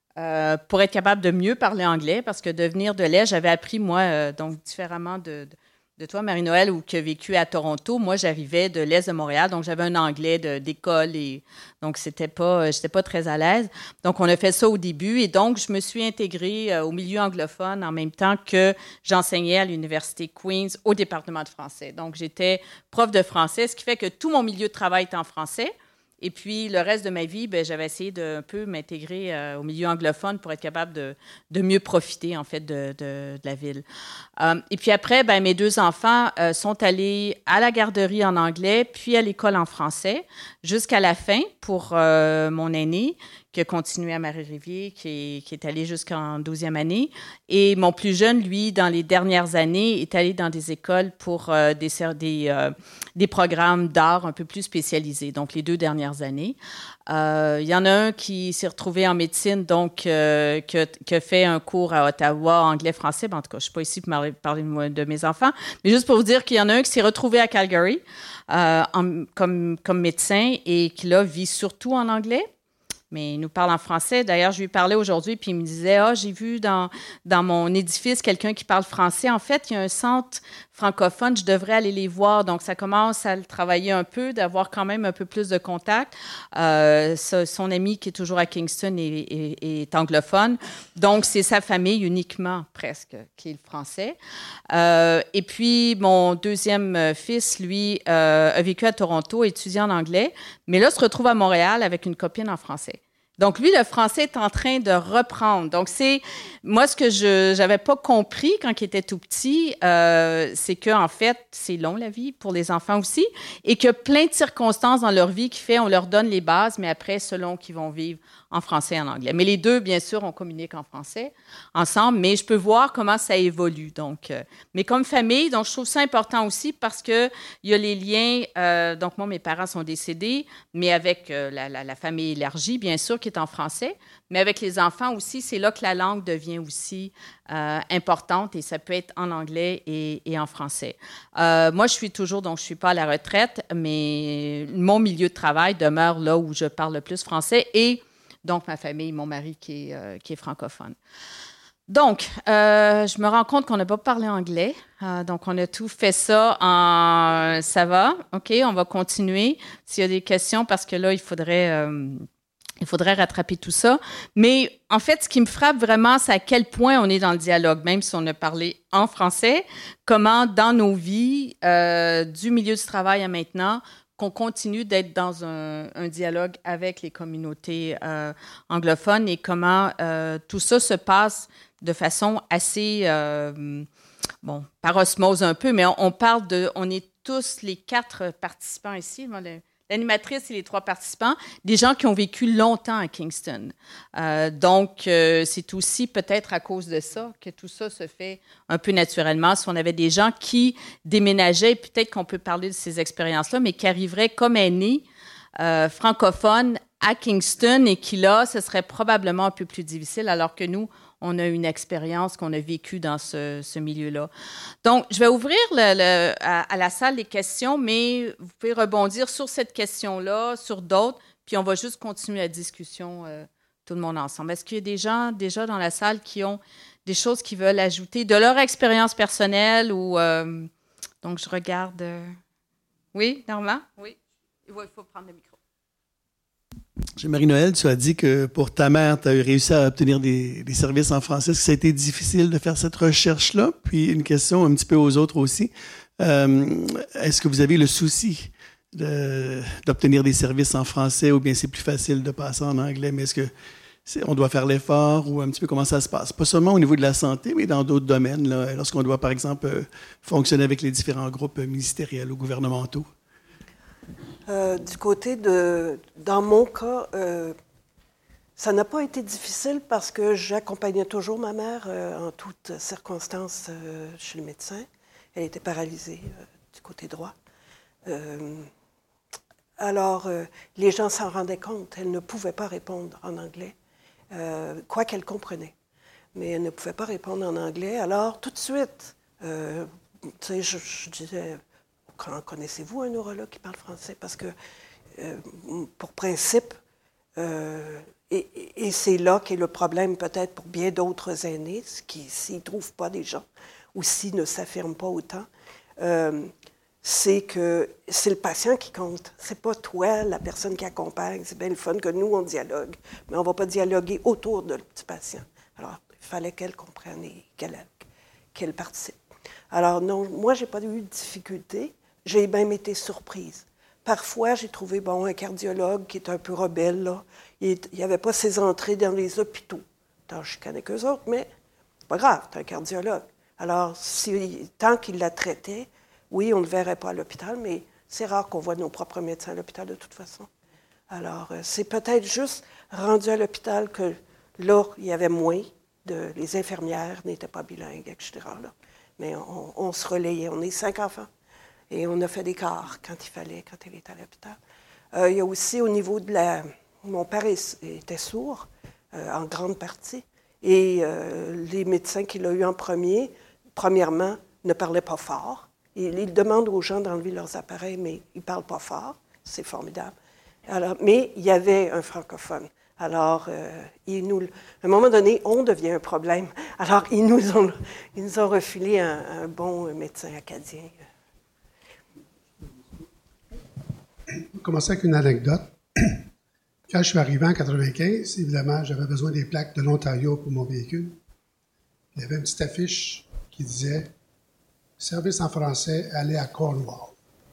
Pour être capable de mieux parler anglais, parce que de venir de l'Est, j'avais appris, moi, donc différemment de toi, Marie-Noël, ou qui a vécu à Toronto, moi, j'arrivais de l'Est de Montréal, donc j'avais un anglais d'école, et donc j'étais pas très à l'aise. Donc, on a fait ça au début, et donc, je me suis intégrée au milieu anglophone en même temps que j'enseignais à l'Université Queen's au département de français. Donc, j'étais prof de français, ce qui fait que tout mon milieu de travail est en français. Et puis, le reste de ma vie, ben, j'avais essayé de un peu m'intégrer au milieu anglophone pour être capable de mieux profiter, en fait, de la ville. Et puis après, ben, mes 2 enfants sont allés à la garderie en anglais, puis à l'école en français, jusqu'à la fin pour mon aîné, qui a continué à Marie-Rivier, qui est allé jusqu'en 12e année. Et mon plus jeune, lui, dans les dernières années, est allé dans des écoles pour des programmes d'art un peu plus spécialisés, donc les 2 dernières années. Il y en a un qui s'est retrouvé en médecine, donc qui a fait un cours à Ottawa, anglais-français. En tout cas, je ne suis pas ici pour parler de mes enfants, mais juste pour vous dire qu'il y en a un qui s'est retrouvé à Calgary comme médecin et qui, là, vit surtout en anglais. Mais il nous parle en français. D'ailleurs, je lui ai parlé aujourd'hui, puis il me disait, j'ai vu dans mon édifice quelqu'un qui parle français. En fait, il y a un centre francophone, je devrais aller les voir. Donc, ça commence à le travailler un peu, d'avoir quand même un peu plus de contact. Son ami qui est toujours à Kingston est anglophone. Donc, c'est sa famille uniquement, presque, qui est le français. Et puis, mon deuxième fils, lui, a vécu à Toronto, étudié en anglais, mais là, se retrouve à Montréal avec une copine en français. Donc, lui, le français est en train de reprendre. Donc, c'est... Moi, ce que je n'avais pas compris quand il était tout petit, c'est qu'en fait, c'est long, la vie, pour les enfants aussi, et qu'il y a plein de circonstances dans leur vie qui fait on leur donne les bases, mais après, selon qu'ils vont vivre en français et en anglais. Mais les 2, bien sûr, on communique en français ensemble, mais je peux voir comment ça évolue. Donc, mais comme famille, donc je trouve ça important aussi parce qu'il y a les liens. Donc, moi, mes parents sont décédés, mais avec la famille élargie, bien sûr, qui est en français, mais avec les enfants aussi, c'est là que la langue devient aussi importante et ça peut être en anglais et en français. Moi, je suis toujours, donc je ne suis pas à la retraite, mais mon milieu de travail demeure là où je parle le plus français et donc ma famille, mon mari qui est francophone. Donc, je me rends compte qu'on n'a pas parlé anglais. Donc, on a tout fait ça en... Ça va? OK, on va continuer. S'il y a des questions, parce que là, il faudrait rattraper tout ça. Mais en fait, ce qui me frappe vraiment, c'est à quel point on est dans le dialogue, même si on a parlé en français, comment dans nos vies, du milieu du travail à maintenant, qu'on continue d'être dans un dialogue avec les communautés anglophones et comment tout ça se passe de façon assez, par osmose un peu, mais on est tous les 4 participants ici, l'animatrice et les 3 participants, des gens qui ont vécu longtemps à Kingston. Donc, c'est aussi peut-être à cause de ça que tout ça se fait un peu naturellement. Si on avait des gens qui déménageaient, peut-être qu'on peut parler de ces expériences-là, mais qui arriveraient comme aînés francophones à Kingston et qui, là, ce serait probablement un peu plus difficile, alors que nous, on a une expérience, qu'on a vécue dans ce milieu-là. Donc, je vais ouvrir à la salle les questions, mais vous pouvez rebondir sur cette question-là, sur d'autres, puis on va juste continuer la discussion tout le monde ensemble. Est-ce qu'il y a des gens déjà dans la salle qui ont des choses qu'ils veulent ajouter de leur expérience personnelle ou... donc, je regarde... Oui, Normand? Oui. Il faut prendre le micro. Marie-Noël, tu as dit que pour ta mère, tu as réussi à obtenir des services en français. Est-ce que ça a été difficile de faire cette recherche-là? Puis une question un petit peu aux autres aussi. Est-ce que vous avez le souci d'obtenir des services en français ou bien c'est plus facile de passer en anglais? Mais est-ce que on doit faire l'effort ou un petit peu comment ça se passe? Pas seulement au niveau de la santé, mais dans d'autres domaines, là, lorsqu'on doit, par exemple, fonctionner avec les différents groupes ministériels ou gouvernementaux. Du côté dans mon cas, ça n'a pas été difficile parce que j'accompagnais toujours ma mère en toutes circonstances chez le médecin. Elle était paralysée du côté droit. Alors, les gens s'en rendaient compte. Elle ne pouvait pas répondre en anglais, quoi qu'elle comprenait. Mais elle ne pouvait pas répondre en anglais. Alors, tout de suite, tu sais, je disais... Connaissez-vous un neurologue qui parle français? Parce que, pour principe, et c'est là qu'est le problème peut-être pour bien d'autres aînés, s'ils ne trouvent pas des gens ou s'ils ne s'affirment pas autant, c'est que c'est le patient qui compte. C'est pas toi, la personne qui accompagne. C'est bien le fun que nous, on dialogue, mais on ne va pas dialoguer autour du patient. Alors, il fallait qu'elle comprenne et qu'elle participe. Alors non, moi, je n'ai pas eu de difficulté. J'ai même été surprise. Parfois, j'ai trouvé, un cardiologue qui est un peu rebelle, là. Il n'y avait pas ses entrées dans les hôpitaux. Je connais qu'eux autres, mais pas grave, c'est un cardiologue. Alors, tant qu'il la traitait, oui, on ne le verrait pas à l'hôpital, mais c'est rare qu'on voit nos propres médecins à l'hôpital de toute façon. Alors, c'est peut-être juste rendu à l'hôpital que là, il y avait moins les infirmières n'étaient pas bilingues, etc. Là. Mais on se relayait. On est 5 enfants. Et on a fait des quarts quand il fallait, quand elle était à l'hôpital. Il y a aussi au niveau de mon père était sourd, en grande partie. Et les médecins qu'il a eu en premièrement, ne parlaient pas fort. Ils demandent aux gens d'enlever leurs appareils, mais ils ne parlent pas fort. C'est formidable. Alors, mais il y avait un francophone. Alors, à un moment donné, on devient un problème. Alors, ils nous ont refilé un bon médecin acadien. On va commencer avec une anecdote. Quand je suis arrivé en 1995, évidemment, j'avais besoin des plaques de l'Ontario pour mon véhicule. Il y avait une petite affiche qui disait « Service en français, allez à Cornwall ».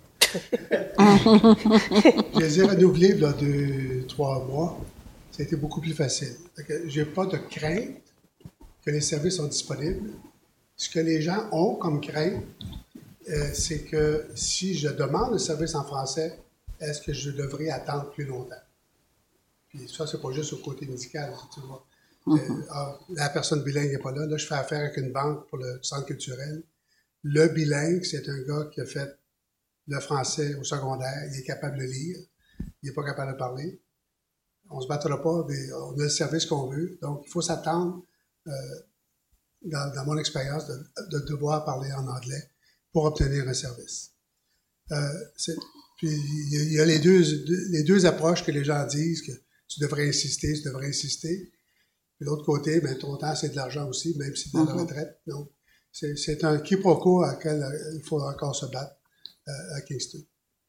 Je les ai renouvelés il y a 2-3 mois. Ça a été beaucoup plus facile. Je n'ai pas de crainte que les services sont disponibles. Ce que les gens ont comme crainte, c'est que si je demande le service en français, est-ce que je devrais attendre plus longtemps? Puis ça, c'est pas juste au côté médical, tu vois. La personne bilingue n'est pas là. Là, je fais affaire avec une banque pour le centre culturel. Le bilingue, c'est un gars qui a fait le français au secondaire. Il est capable de lire. Il n'est pas capable de parler. On ne se battra pas, mais on a le service qu'on veut. Donc, il faut s'attendre, dans mon expérience, de devoir parler en anglais pour obtenir un service. Puis, il y a les deux approches que les gens disent que tu devrais insister. Puis, l'autre côté, bien, ton temps, c'est de l'argent aussi, même si tu es à la retraite. Donc, c'est un quiproquo à laquelle il faut encore se battre à Kingston.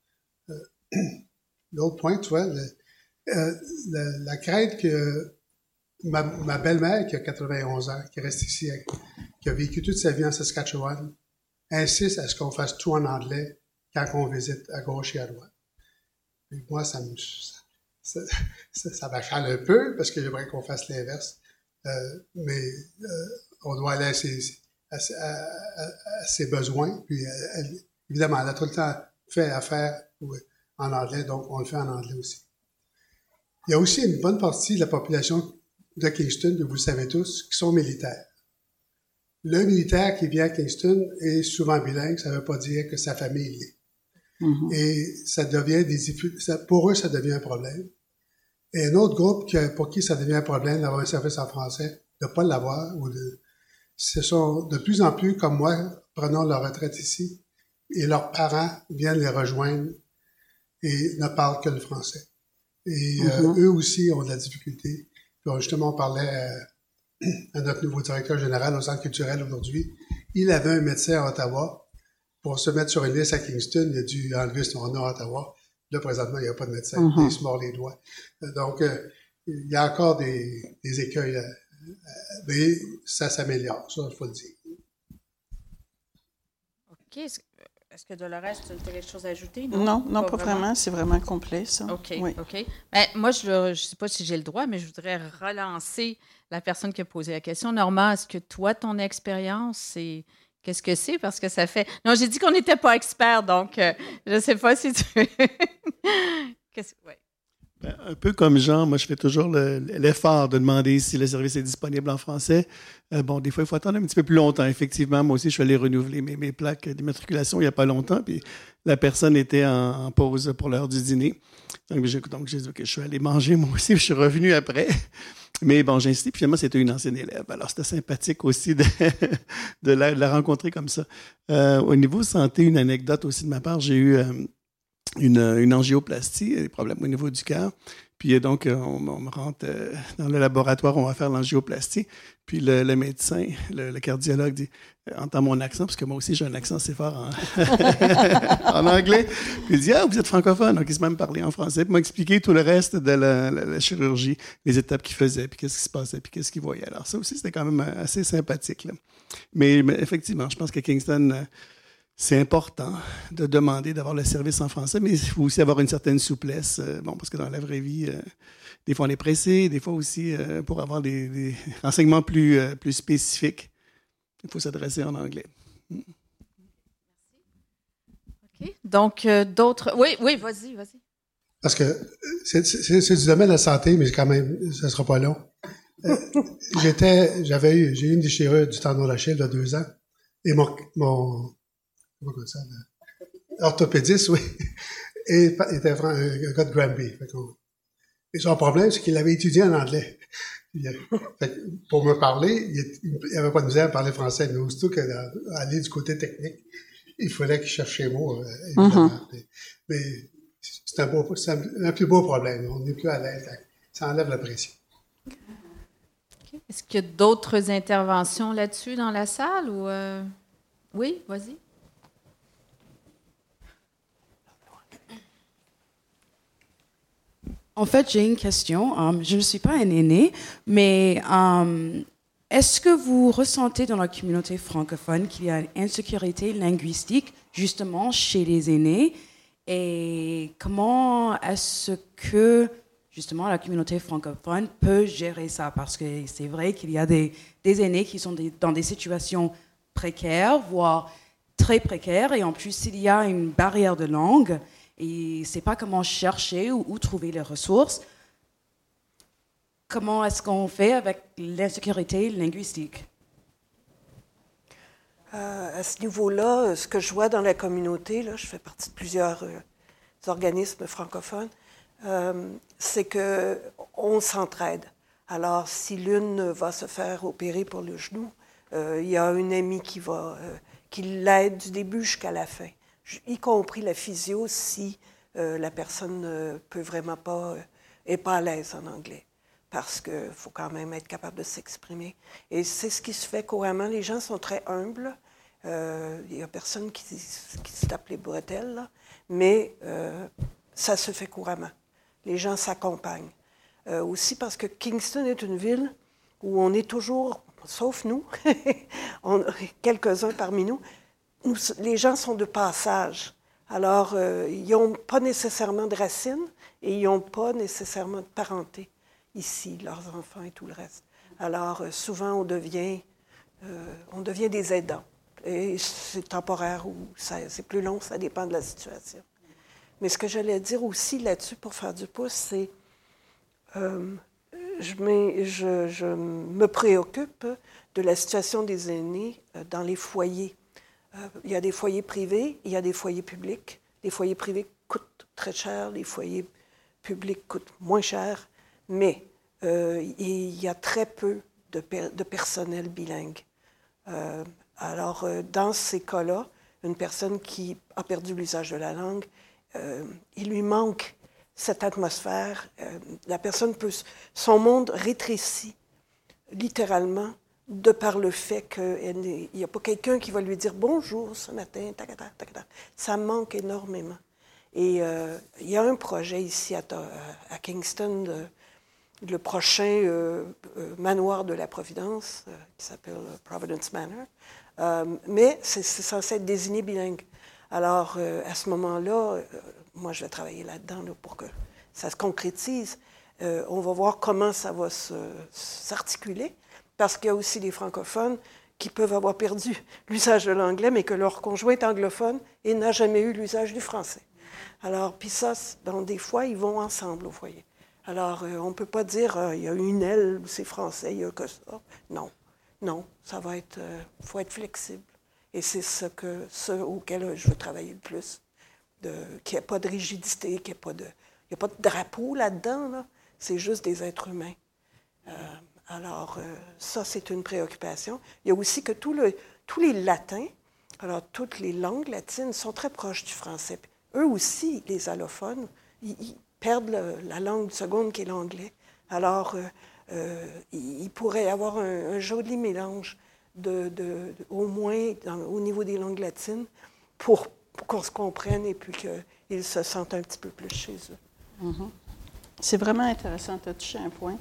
L'autre point, tu vois, la crainte que ma belle-mère, qui a 91 ans, qui reste ici, qui a vécu toute sa vie en Saskatchewan, insiste à ce qu'on fasse tout en anglais quand on visite à gauche et à droite. Et moi, ça m'achale un peu parce que j'aimerais qu'on fasse l'inverse. Mais on doit aller à ses besoins. Puis, évidemment, elle a tout le temps fait affaire en anglais, donc on le fait en anglais aussi. Il y a aussi une bonne partie de la population de Kingston, vous le savez tous, qui sont militaires. Le militaire qui vient à Kingston est souvent bilingue, ça ne veut pas dire que sa famille l'est. Et ça devient pour eux, ça devient un problème. Et un autre groupe pour qui ça devient un problème d'avoir un service en français, de ne pas l'avoir. Ce sont de plus en plus, comme moi, prenant leur retraite ici, et leurs parents viennent les rejoindre et ne parlent que le français. Et eux aussi ont de la difficulté. Puis justement, on parlait à notre nouveau directeur général au Centre culturel aujourd'hui. Il avait un médecin à Ottawa. Pour se mettre sur une liste à Kingston, il a dû enlever son nom à Ottawa. Là, présentement, il n'y a pas de médecin. Il se mord les doigts. Donc, il y a encore des écueils, mais ça s'améliore, ça, il faut le dire. OK. Est-ce que Dolores, tu as quelque chose à ajouter? Non, pas vraiment. C'est vraiment complet, ça. OK, oui. OK. Ben, moi, je ne sais pas si j'ai le droit, mais je voudrais relancer la personne qui a posé la question. Normand, est-ce que toi, ton expérience, c'est... Qu'est-ce que c'est? Parce que ça fait... Non, j'ai dit qu'on n'était pas experts, donc je ne sais pas si tu... Ouais. Ben, un peu comme Jean, moi, je fais toujours l'effort de demander si le service est disponible en français. Bon, des fois, il faut attendre un petit peu plus longtemps. Effectivement, moi aussi, je suis allé renouveler mes plaques d'immatriculation il n'y a pas longtemps, puis la personne était en pause pour l'heure du dîner. Donc, j'ai dit, OK, je suis allé manger moi aussi, puis je suis revenu après. Mais bon, j'ai insisté, puis finalement, c'était une ancienne élève. Alors, c'était sympathique aussi de la rencontrer comme ça. Au niveau santé, une anecdote aussi de ma part, j'ai eu une angioplastie, des problèmes au niveau du cœur. Puis donc, on me rentre dans le laboratoire, on va faire l'angioplastie. Puis le médecin, le cardiologue dit, entend mon accent, parce que moi aussi j'ai un accent assez fort en anglais. Puis il dit, vous êtes francophone. Donc il se met à me parler en français, puis m'a expliqué tout le reste de la chirurgie, les étapes qu'il faisait, puis qu'est-ce qui se passait, puis qu'est-ce qu'il voyait. Alors ça aussi, c'était quand même assez sympathique, là. Mais effectivement, je pense qu'à Kingston, c'est important de demander d'avoir le service en français, mais il faut aussi avoir une certaine souplesse. Parce que dans la vraie vie, des fois on est pressé, des fois aussi pour avoir des renseignements plus spécifiques, il faut s'adresser en anglais. OK. Donc, d'autres... Oui, vas-y. Parce que c'est du domaine de la santé, mais quand même, ça ne sera pas long. J'ai eu une déchirure du tendon d'Achille il y a 2 ans, et mon orthopédiste, oui, et était un gars de Granby. Et son problème, c'est qu'il avait étudié en anglais. Pour me parler, il n'avait pas de misère à parler français, mais aussitôt qu'aller du côté technique, il fallait qu'il cherche les mots, évidemment. Mais c'est un plus beau problème. On n'est plus à l'aise. Ça enlève la pression. Okay. Est-ce qu'il y a d'autres interventions là-dessus dans la salle? Ou Oui, vas-y. En fait, j'ai une question. Je ne suis pas un aîné, mais est-ce que vous ressentez dans la communauté francophone qu'il y a une insécurité linguistique justement chez les aînés? Et comment est-ce que justement la communauté francophone peut gérer ça? Parce que c'est vrai qu'il y a des aînés qui sont dans des situations précaires, voire très précaires, et en plus il y a une barrière de langue. Et ne sait pas comment chercher ou où trouver les ressources. Comment est-ce qu'on fait avec l'insécurité linguistique? À ce niveau-là, ce que je vois dans la communauté, là, je fais partie de plusieurs organismes francophones, c'est qu'on s'entraide. Alors, si l'une va se faire opérer pour le genou, il y a une amie qui l'aide du début jusqu'à la fin, y compris la physio si la personne ne peut vraiment pas, est pas à l'aise en anglais, parce qu'il faut quand même être capable de s'exprimer. Et c'est ce qui se fait couramment. Les gens sont très humbles. Il n'y a personne qui se tape les bretelles, là, mais ça se fait couramment. Les gens s'accompagnent. Aussi parce que Kingston est une ville où on est toujours, sauf nous, quelques-uns parmi nous, les gens sont de passage. Alors, ils n'ont pas nécessairement de racines et ils n'ont pas nécessairement de parenté ici, leurs enfants et tout le reste. Alors, souvent, on devient des aidants. Et c'est temporaire ou c'est plus long, ça dépend de la situation. Mais ce que j'allais dire aussi là-dessus, pour faire du pouce, c'est je me préoccupe de la situation des aînés dans les foyers. Il y a des foyers privés, il y a des foyers publics. Les foyers privés coûtent très cher, les foyers publics coûtent moins cher, mais il y a très peu de personnel bilingue. Alors, dans ces cas-là, une personne qui a perdu l'usage de la langue, il lui manque cette atmosphère. La personne son monde rétrécit littéralement de par le fait qu'il n'y a pas quelqu'un qui va lui dire bonjour ce matin. Ça manque énormément. Et il y a un projet ici à Kingston, le prochain manoir de la Providence, qui s'appelle Providence Manor, mais c'est censé être désigné bilingue. Alors, à ce moment-là, moi, je vais travailler là-dedans là, pour que ça se concrétise. On va voir comment ça va s'articuler, parce qu'il y a aussi des francophones qui peuvent avoir perdu l'usage de l'anglais, mais que leur conjoint est anglophone et n'a jamais eu l'usage du français. Alors, puis ça, donc, des fois, ils vont ensemble au foyer. Alors, on ne peut pas dire il y a une aile, c'est français, il n'y a que ça. Non, ça va être... faut être flexible. Et c'est ce auquel je veux travailler le plus. Qu'il n'y ait pas de rigidité, qu'il n'y ait pas de drapeau là-dedans. Là. C'est juste des êtres humains. Alors, ça, c'est une préoccupation. Il y a aussi que tous les latins, alors toutes les langues latines sont très proches du français. Puis, eux aussi, les allophones, ils perdent la langue seconde qui est l'anglais. Alors, il pourrait y avoir un joli mélange au moins au niveau des langues latines pour qu'on se comprenne et puis qu'ils se sentent un petit peu plus chez eux. Mm-hmm. C'est vraiment intéressant, tu as touché un point.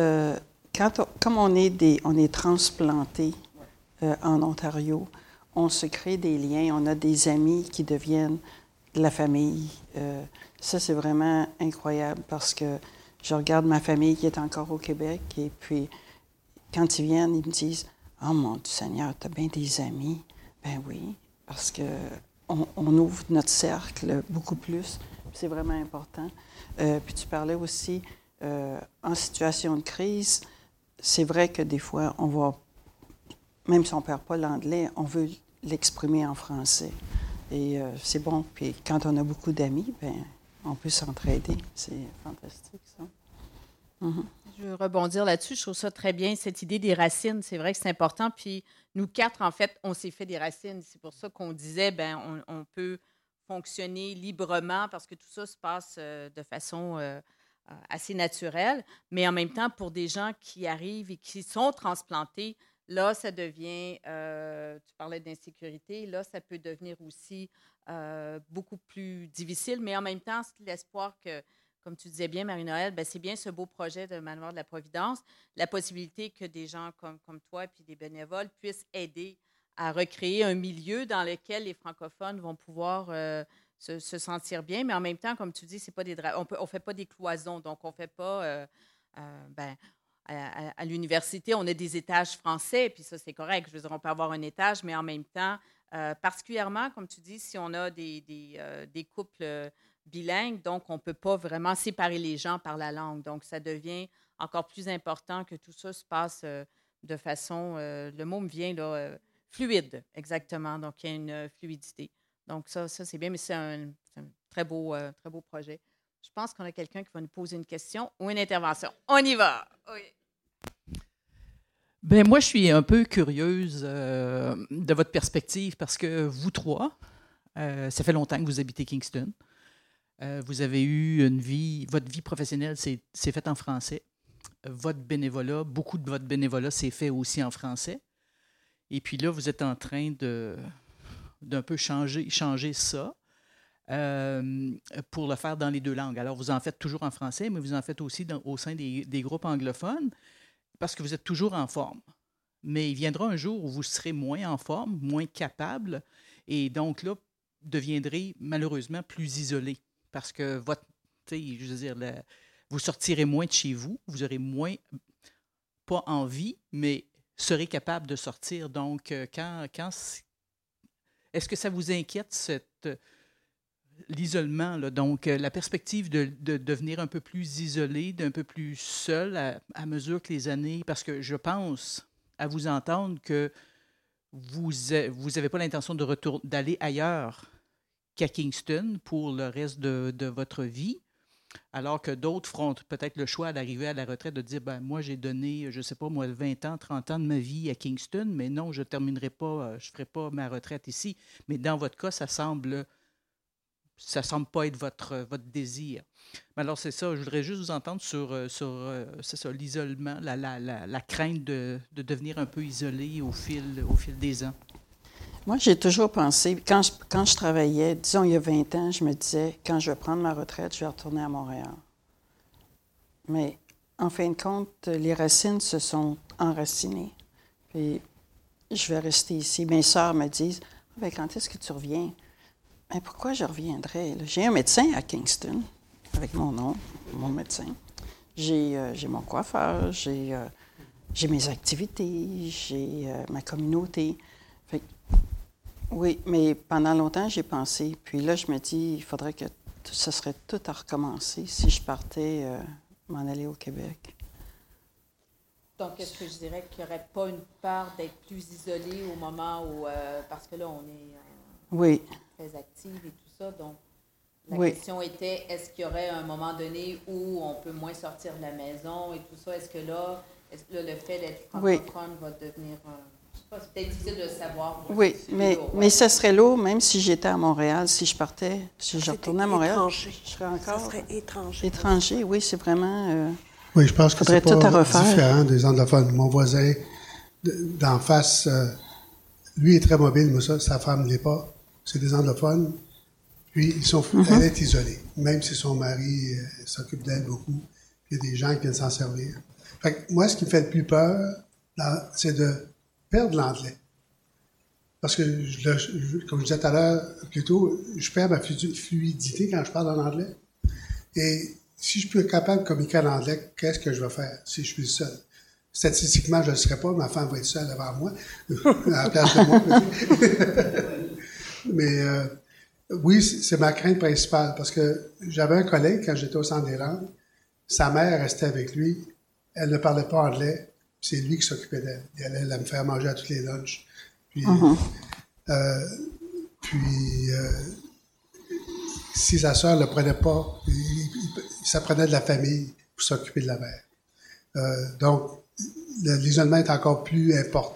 Comme on est transplantés en Ontario, on se crée des liens, on a des amis qui deviennent de la famille. Ça, c'est vraiment incroyable parce que je regarde ma famille qui est encore au Québec et puis quand ils viennent, ils me disent « Oh mon Dieu Seigneur, tu as bien des amis. » Ben oui, parce qu'on ouvre notre cercle beaucoup plus. C'est vraiment important. Puis tu parlais aussi, en situation de crise, c'est vrai que des fois, on va, même si on ne perd pas l'anglais, on veut l'exprimer en français. Et c'est bon. Puis quand on a beaucoup d'amis, ben on peut s'entraider. C'est fantastique, ça. Mm-hmm. Je veux rebondir là-dessus. Je trouve ça très bien, cette idée des racines. C'est vrai que c'est important. Puis nous quatre, en fait, on s'est fait des racines. C'est pour ça qu'on disait, ben on peut fonctionner librement parce que tout ça se passe de façon assez naturelle. Mais en même temps, pour des gens qui arrivent et qui sont transplantés, là, ça devient, tu parlais d'insécurité, là, ça peut devenir aussi beaucoup plus difficile. Mais en même temps, c'est l'espoir que, comme tu disais bien, Marie-Noël, ben, c'est bien ce beau projet de Manoir de la Providence, la possibilité que des gens comme toi et puis des bénévoles puissent aider à recréer un milieu dans lequel les francophones vont pouvoir se sentir bien. Mais en même temps, comme tu dis, c'est pas on fait pas des cloisons. Donc, on ne fait pas... à l'université, on a des étages français, puis ça, c'est correct. Je veux dire, on peut avoir un étage, mais en même temps, particulièrement, comme tu dis, si on a des couples bilingues, donc on ne peut pas vraiment séparer les gens par la langue. Donc, ça devient encore plus important que tout ça se passe de façon, le mot me vient, là, fluide, exactement. Donc, il y a une fluidité. Donc, ça c'est bien, mais c'est un très beau projet. Je pense qu'on a quelqu'un qui va nous poser une question ou une intervention. On y va! Oui. Bien, moi, je suis un peu curieuse de votre perspective parce que vous trois, ça fait longtemps que vous habitez Kingston. Vous avez eu une vie, votre vie professionnelle s'est faite en français. Votre bénévolat, beaucoup de votre bénévolat s'est fait aussi en français. Et puis là, vous êtes en train d'un peu changer ça. Pour le faire dans les deux langues. Alors, vous en faites toujours en français, mais vous en faites aussi au sein des groupes anglophones parce que vous êtes toujours en forme. Mais il viendra un jour où vous serez moins en forme, moins capable, et donc là, deviendrez malheureusement plus isolé parce que je veux dire, vous sortirez moins de chez vous, vous aurez moins, pas envie, mais serez capable de sortir. Donc, est-ce que ça vous inquiète, l'isolement, là, donc la perspective de devenir un peu plus isolé, d'un peu plus seul à mesure que les années, parce que je pense à vous entendre que vous n'avez pas l'intention d'aller ailleurs qu'à Kingston pour le reste de votre vie. Alors que d'autres feront peut-être le choix d'arriver à la retraite de dire, ben moi, j'ai donné, je ne sais pas, moi, 20 ans, 30 ans de ma vie à Kingston, mais non, je ne terminerai pas, je ne ferai pas ma retraite ici. Mais dans votre cas, ça semble pas être votre désir. Mais alors, c'est ça, je voudrais juste vous entendre sur c'est ça, l'isolement, la crainte de devenir un peu isolé au fil des ans. Moi, j'ai toujours pensé, quand je travaillais, disons il y a 20 ans, je me disais, quand je vais prendre ma retraite, je vais retourner à Montréal. Mais en fin de compte, les racines se sont enracinées. Puis je vais rester ici. Mes sœurs me disent, ben, quand est-ce que tu reviens? Mais pourquoi je reviendrais? Là? J'ai un médecin à Kingston, avec mon nom, mon médecin. J'ai mon coiffeur, j'ai mes activités, j'ai ma communauté. Fait que, oui, mais pendant longtemps, j'ai pensé. Puis là, je me dis, il faudrait que ce serait tout à recommencer si je partais m'en aller au Québec. Donc, est-ce que je dirais qu'il n'y aurait pas une part d'être plus isolé au moment où... parce que là, on est oui. très active et tout ça. Donc, la question était, est-ce qu'il y aurait un moment donné où on peut moins sortir de la maison et tout ça? Est-ce que là le fait d'être francophone va devenir... c'est peut-être difficile de savoir. Oui, mais ça serait lourd, même si j'étais à Montréal, si je partais, si je retournais à Montréal, étranger. Je serais encore... Ça serait étranger. Étranger, oui, c'est vraiment... oui, je pense que c'est tout à pas refaire. différent des anglophones. Mon voisin d'en face, lui est très mobile, mais sa femme ne l'est pas. C'est des anglophones. Puis, elle est isolée, même si son mari s'occupe d'elle beaucoup. Il y a des gens qui viennent s'en servir. Fait que moi, ce qui me fait le plus peur, c'est de perdre l'anglais. Parce que, comme je disais tout à l'heure, plutôt, je perds ma fluidité quand je parle en anglais. Et si je suis capable de communiquer en anglais, qu'est-ce que je vais faire si je suis seul? Statistiquement, je ne le serai pas, ma femme va être seule devant moi, à la place de moi. Mais oui, c'est ma crainte principale, parce que j'avais un collègue, quand j'étais au Centre des langues, sa mère restait avec lui, elle ne parlait pas anglais, c'est lui qui s'occupait d'elle. Elle allait me faire manger à tous les lunchs. Puis, si sa sœur ne le prenait pas, ça prenait de la famille pour s'occuper de la mère. Donc, l'isolement est encore plus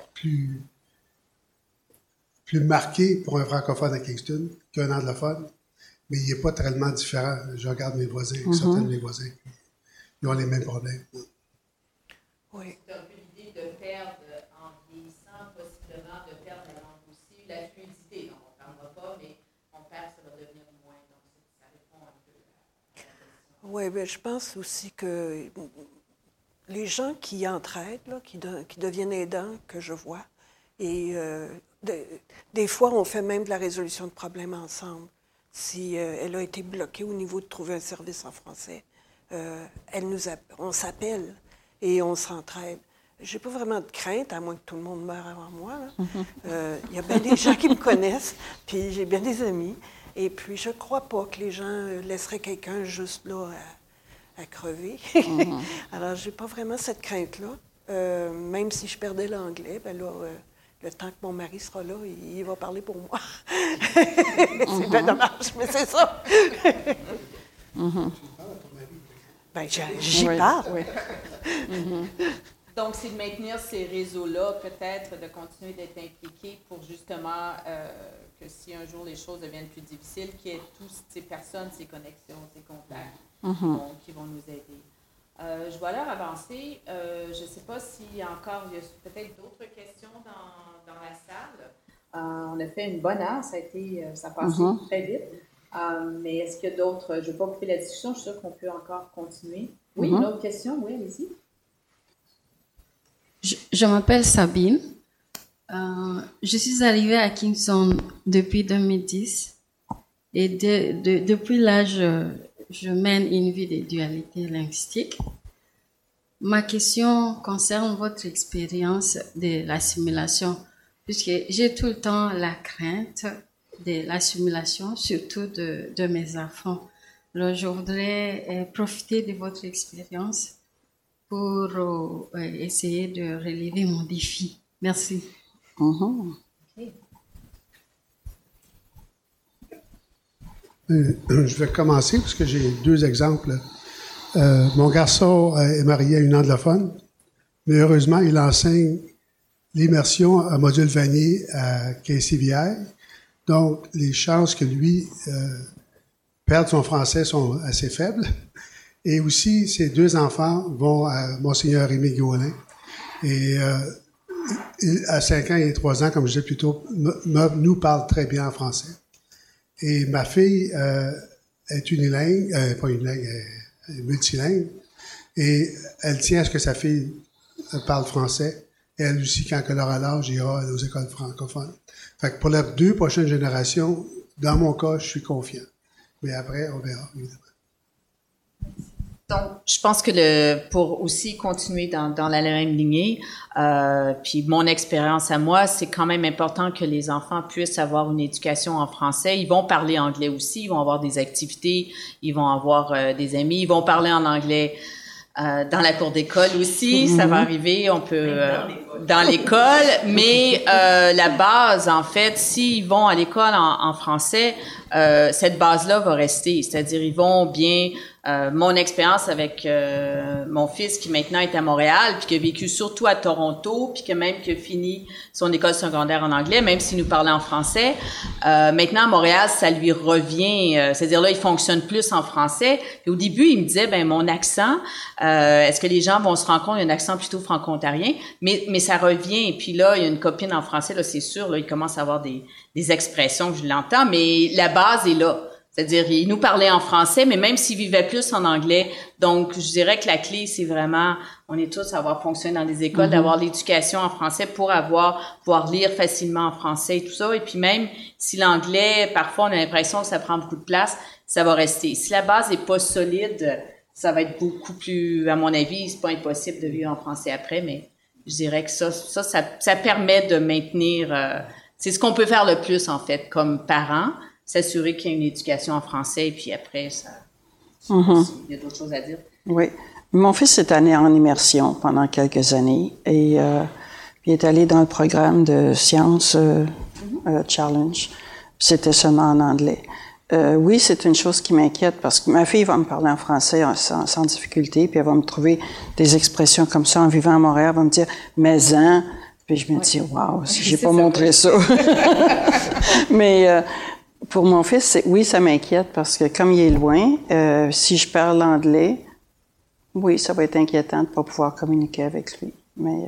marqué pour un francophone à Kingston qu'un anglophone, mais il n'est pas tellement différent. Je regarde mes voisins, certains de mes voisins, ils ont les mêmes problèmes. Oui. C'est un peu l'idée de perdre, en vieillissant, possiblement de perdre la langue aussi, la fluidité. Donc, on ne parlera pas, mais on perd, ça va devenir moins. Donc, ça répond un peu à la question. Oui, bien, je pense aussi que les gens qui entraident, là, qui deviennent aidants, que je vois, et des fois, on fait même de la résolution de problèmes ensemble. Si elle a été bloquée au niveau de trouver un service en français, on s'appelle et on s'entraide. J'ai pas vraiment de crainte, à moins que tout le monde meure avant moi. Il y a bien des gens qui me connaissent, puis j'ai bien des amis. Et puis, je crois pas que les gens laisseraient quelqu'un juste là à crever. Alors, j'ai pas vraiment cette crainte-là. Même si je perdais l'anglais, ben là, le temps que mon mari sera là, il va parler pour moi. C'est bien dommage, mais c'est ça. Ben, j'y parle. Oui. Donc, c'est de maintenir ces réseaux-là, peut-être de continuer d'être impliqué pour justement que si un jour les choses deviennent plus difficiles, qu'il y ait toutes ces personnes, ces connexions, ces contacts qui vont nous aider. Je vais alors avancer. Je ne sais pas s'il y a encore peut-être d'autres questions dans la salle. On a fait une bonne heure, ça a passé très vite. Mais est-ce qu'il y a d'autres... Je ne vais pas couper la discussion, je suis sûre qu'on peut encore continuer. Oui, une autre question? Oui, allez-y. Je m'appelle Sabine. Je suis arrivée à Kingston depuis 2010. Et depuis là, je mène une vie de dualité linguistique. Ma question concerne votre expérience de l'assimilation, puisque j'ai tout le temps la crainte de l'assimilation, surtout de mes enfants. Alors, je voudrais profiter de votre expérience pour essayer de relever mon défi. Merci. Okay. Je vais commencer parce que j'ai 2 exemples. Mon garçon est marié à une anglophone, mais heureusement, il enseigne l'immersion à module Vanier à KCVI. Donc, les chances que lui perde son français sont assez faibles. Et aussi, ses 2 enfants vont à Monseigneur Rémy Gaulin. Et à 5 ans et 3 ans, comme je disais plus tôt, nous parle très bien en français. Et ma fille est unilingue, pas unilingue, elle est multilingue. Et elle tient à ce que sa fille parle français. Et elle aussi, quand elle aura l'âge, ira aux écoles francophones. Fait que pour les 2 prochaines générations, dans mon cas, je suis confiant. Mais après, on verra, évidemment. Donc, je pense que pour aussi continuer dans la même lignée, puis mon expérience à moi, c'est quand même important que les enfants puissent avoir une éducation en français. Ils vont parler anglais aussi, ils vont avoir des activités, ils vont avoir des amis, ils vont parler en anglais dans la cour d'école aussi. Ça va arriver, on peut dans l'école, mais la base, en fait, s'ils vont à l'école en français, cette base-là va rester. C'est-à-dire, ils vont bien. Mon expérience avec mon fils qui maintenant est à Montréal, puis qui a vécu surtout à Toronto, puis qui a fini son école secondaire en anglais, même s'il nous parlait en français. Maintenant à Montréal, ça lui revient. C'est-à-dire là, il fonctionne plus en français. Et au début, il me disait, mon accent, est-ce que les gens vont se rendre compte, il y a un accent plutôt franco-ontarien, mais ça revient. Et puis là, il y a une copine en français, là, c'est sûr, là, il commence à avoir des expressions que je l'entends, mais la base est là. C'est-à-dire, il nous parlait en français, mais même s'il vivait plus en anglais. Donc, je dirais que la clé, c'est vraiment, on est tous à avoir fonctionné dans des écoles, d'avoir l'éducation en français pour pouvoir lire facilement en français et tout ça. Et puis même, si l'anglais, parfois, on a l'impression que ça prend beaucoup de place, ça va rester. Si la base est pas solide, ça va être beaucoup plus, à mon avis, c'est pas impossible de vivre en français après, mais je dirais que ça permet de maintenir, c'est ce qu'on peut faire le plus, en fait, comme parents. S'assurer qu'il y a une éducation en français, et puis après, il y a d'autres choses à dire. Oui. Mon fils est allé en immersion pendant quelques années, et il est allé dans le programme de Sciences Challenge. C'était seulement en anglais. Oui, c'est une chose qui m'inquiète, parce que ma fille va me parler en français sans difficulté, puis elle va me trouver des expressions comme ça en vivant à Montréal, elle va me dire « mais-en », puis je me dis « wow, si j'ai pas montré ça ». Mais... pour mon fils, oui, ça m'inquiète parce que comme il est loin, si je parle anglais, oui, ça va être inquiétant de ne pas pouvoir communiquer avec lui. Mais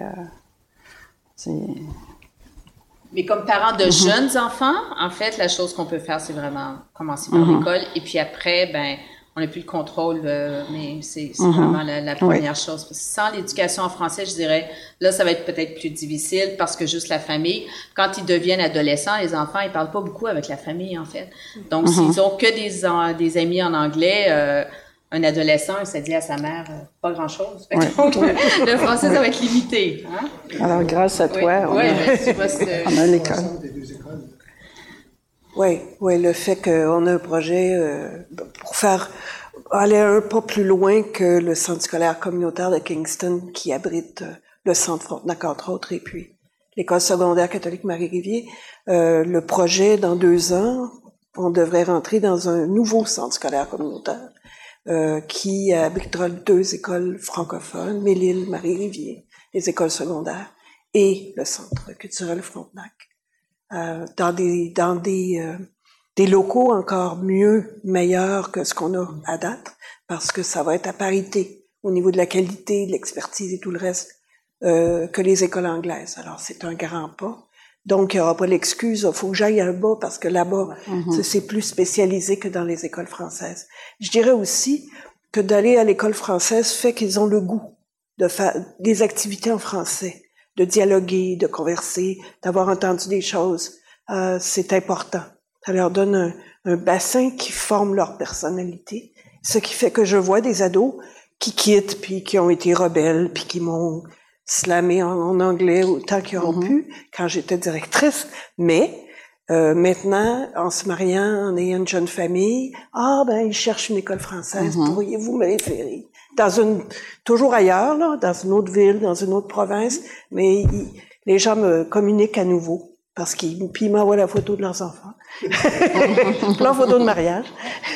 Mais comme parent de jeunes enfants, en fait, la chose qu'on peut faire, c'est vraiment commencer par l'école. Et puis après, on n'a plus le contrôle, mais c'est vraiment la première chose. Parce que sans l'éducation en français, je dirais, là, ça va être peut-être plus difficile parce que juste la famille, quand ils deviennent adolescents, les enfants, ils parlent pas beaucoup avec la famille, en fait. Donc, s'ils ont que des amis en anglais, un adolescent, il se dit à sa mère, pas grand-chose. Donc, le français, ça va être limité. Hein? Alors, grâce à toi, on a l'école. Oui, le fait qu'on a un projet pour aller un pas plus loin que le centre scolaire communautaire de Kingston qui abrite le centre Frontenac, entre autres, et puis l'école secondaire catholique Marie-Rivier. Le projet, dans 2 ans, on devrait rentrer dans un nouveau centre scolaire communautaire qui abritera 2 écoles francophones, Mélile, Marie-Rivier, les écoles secondaires et le centre culturel Frontenac. Dans des locaux encore meilleurs que ce qu'on a à date, parce que ça va être à parité au niveau de la qualité, de l'expertise et tout le reste que les écoles anglaises. Alors, c'est un grand pas. Donc, il n'y aura pas l'excuse, il faut que j'aille là-bas, parce que là-bas, c'est plus spécialisé que dans les écoles françaises. Je dirais aussi que d'aller à l'école française fait qu'ils ont le goût de faire des activités en français, de dialoguer, de converser, d'avoir entendu des choses. C'est important. Ça leur donne un bassin qui forme leur personnalité. Ce qui fait que je vois des ados qui quittent, puis qui ont été rebelles, puis qui m'ont slamé en anglais autant qu'ils auront pu quand j'étais directrice. Mais maintenant, en se mariant, en ayant une jeune famille, ils cherchent une école française. Pourriez-vous me référer? Toujours ailleurs, là, dans une autre ville, dans une autre province, mais les gens me communiquent à nouveau Puis ils m'envoient la photo de leurs enfants. Leur photo de mariage.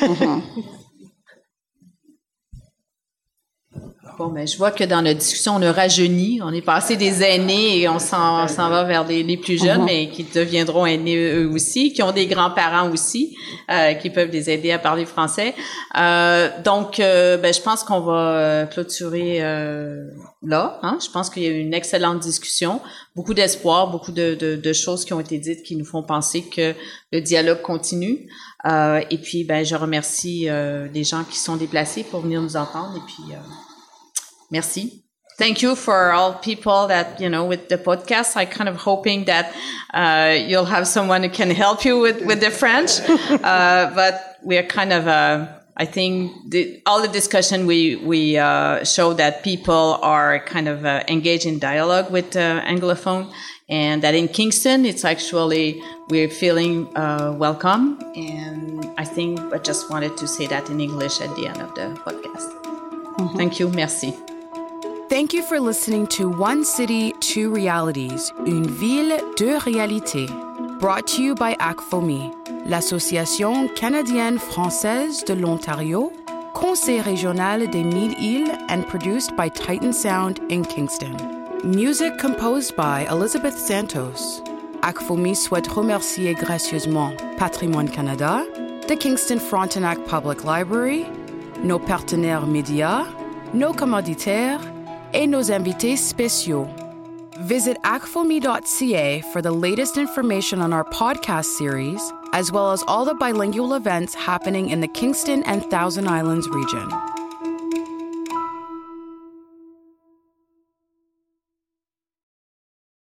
Bon, ben, je vois que dans notre discussion, on a rajeuni. On est passé des aînés et on s'en va vers les plus jeunes, mais qui deviendront aînés eux aussi, qui ont des grands-parents aussi, qui peuvent les aider à parler français. Donc, je pense qu'on va clôturer là. Hein? Je pense qu'il y a eu une excellente discussion, beaucoup d'espoir, beaucoup de choses qui ont été dites qui nous font penser que le dialogue continue. Et puis, je remercie les gens qui sont déplacés pour venir nous entendre. Et puis, merci. Thank you for all people that, with the podcast. I kind of hoping that you'll have someone who can help you with the French. But we are kind of, I think all the discussion we show that people are kind of engaged in dialogue with Anglophone, and that in Kingston, it's actually, we're feeling welcome. And I think I just wanted to say that in English at the end of the podcast. Mm-hmm. Thank you. Merci. Thank you for listening to One City, Two Realities, Une Ville, Deux Réalités, brought to you by ACFOMI, l'Association canadienne-française de l'Ontario, Conseil régional des Mille-Îles, and produced by Titan Sound in Kingston. Music composed by Elizabeth Santos. ACFOMI souhaite remercier gracieusement Patrimoine Canada, the Kingston Frontenac Public Library, nos partenaires médias, nos commanditaires, et nos invités spéciaux. Visit acfomi.ca for the latest information on our podcast series, as well as all the bilingual events happening in the Kingston and Thousand Islands region.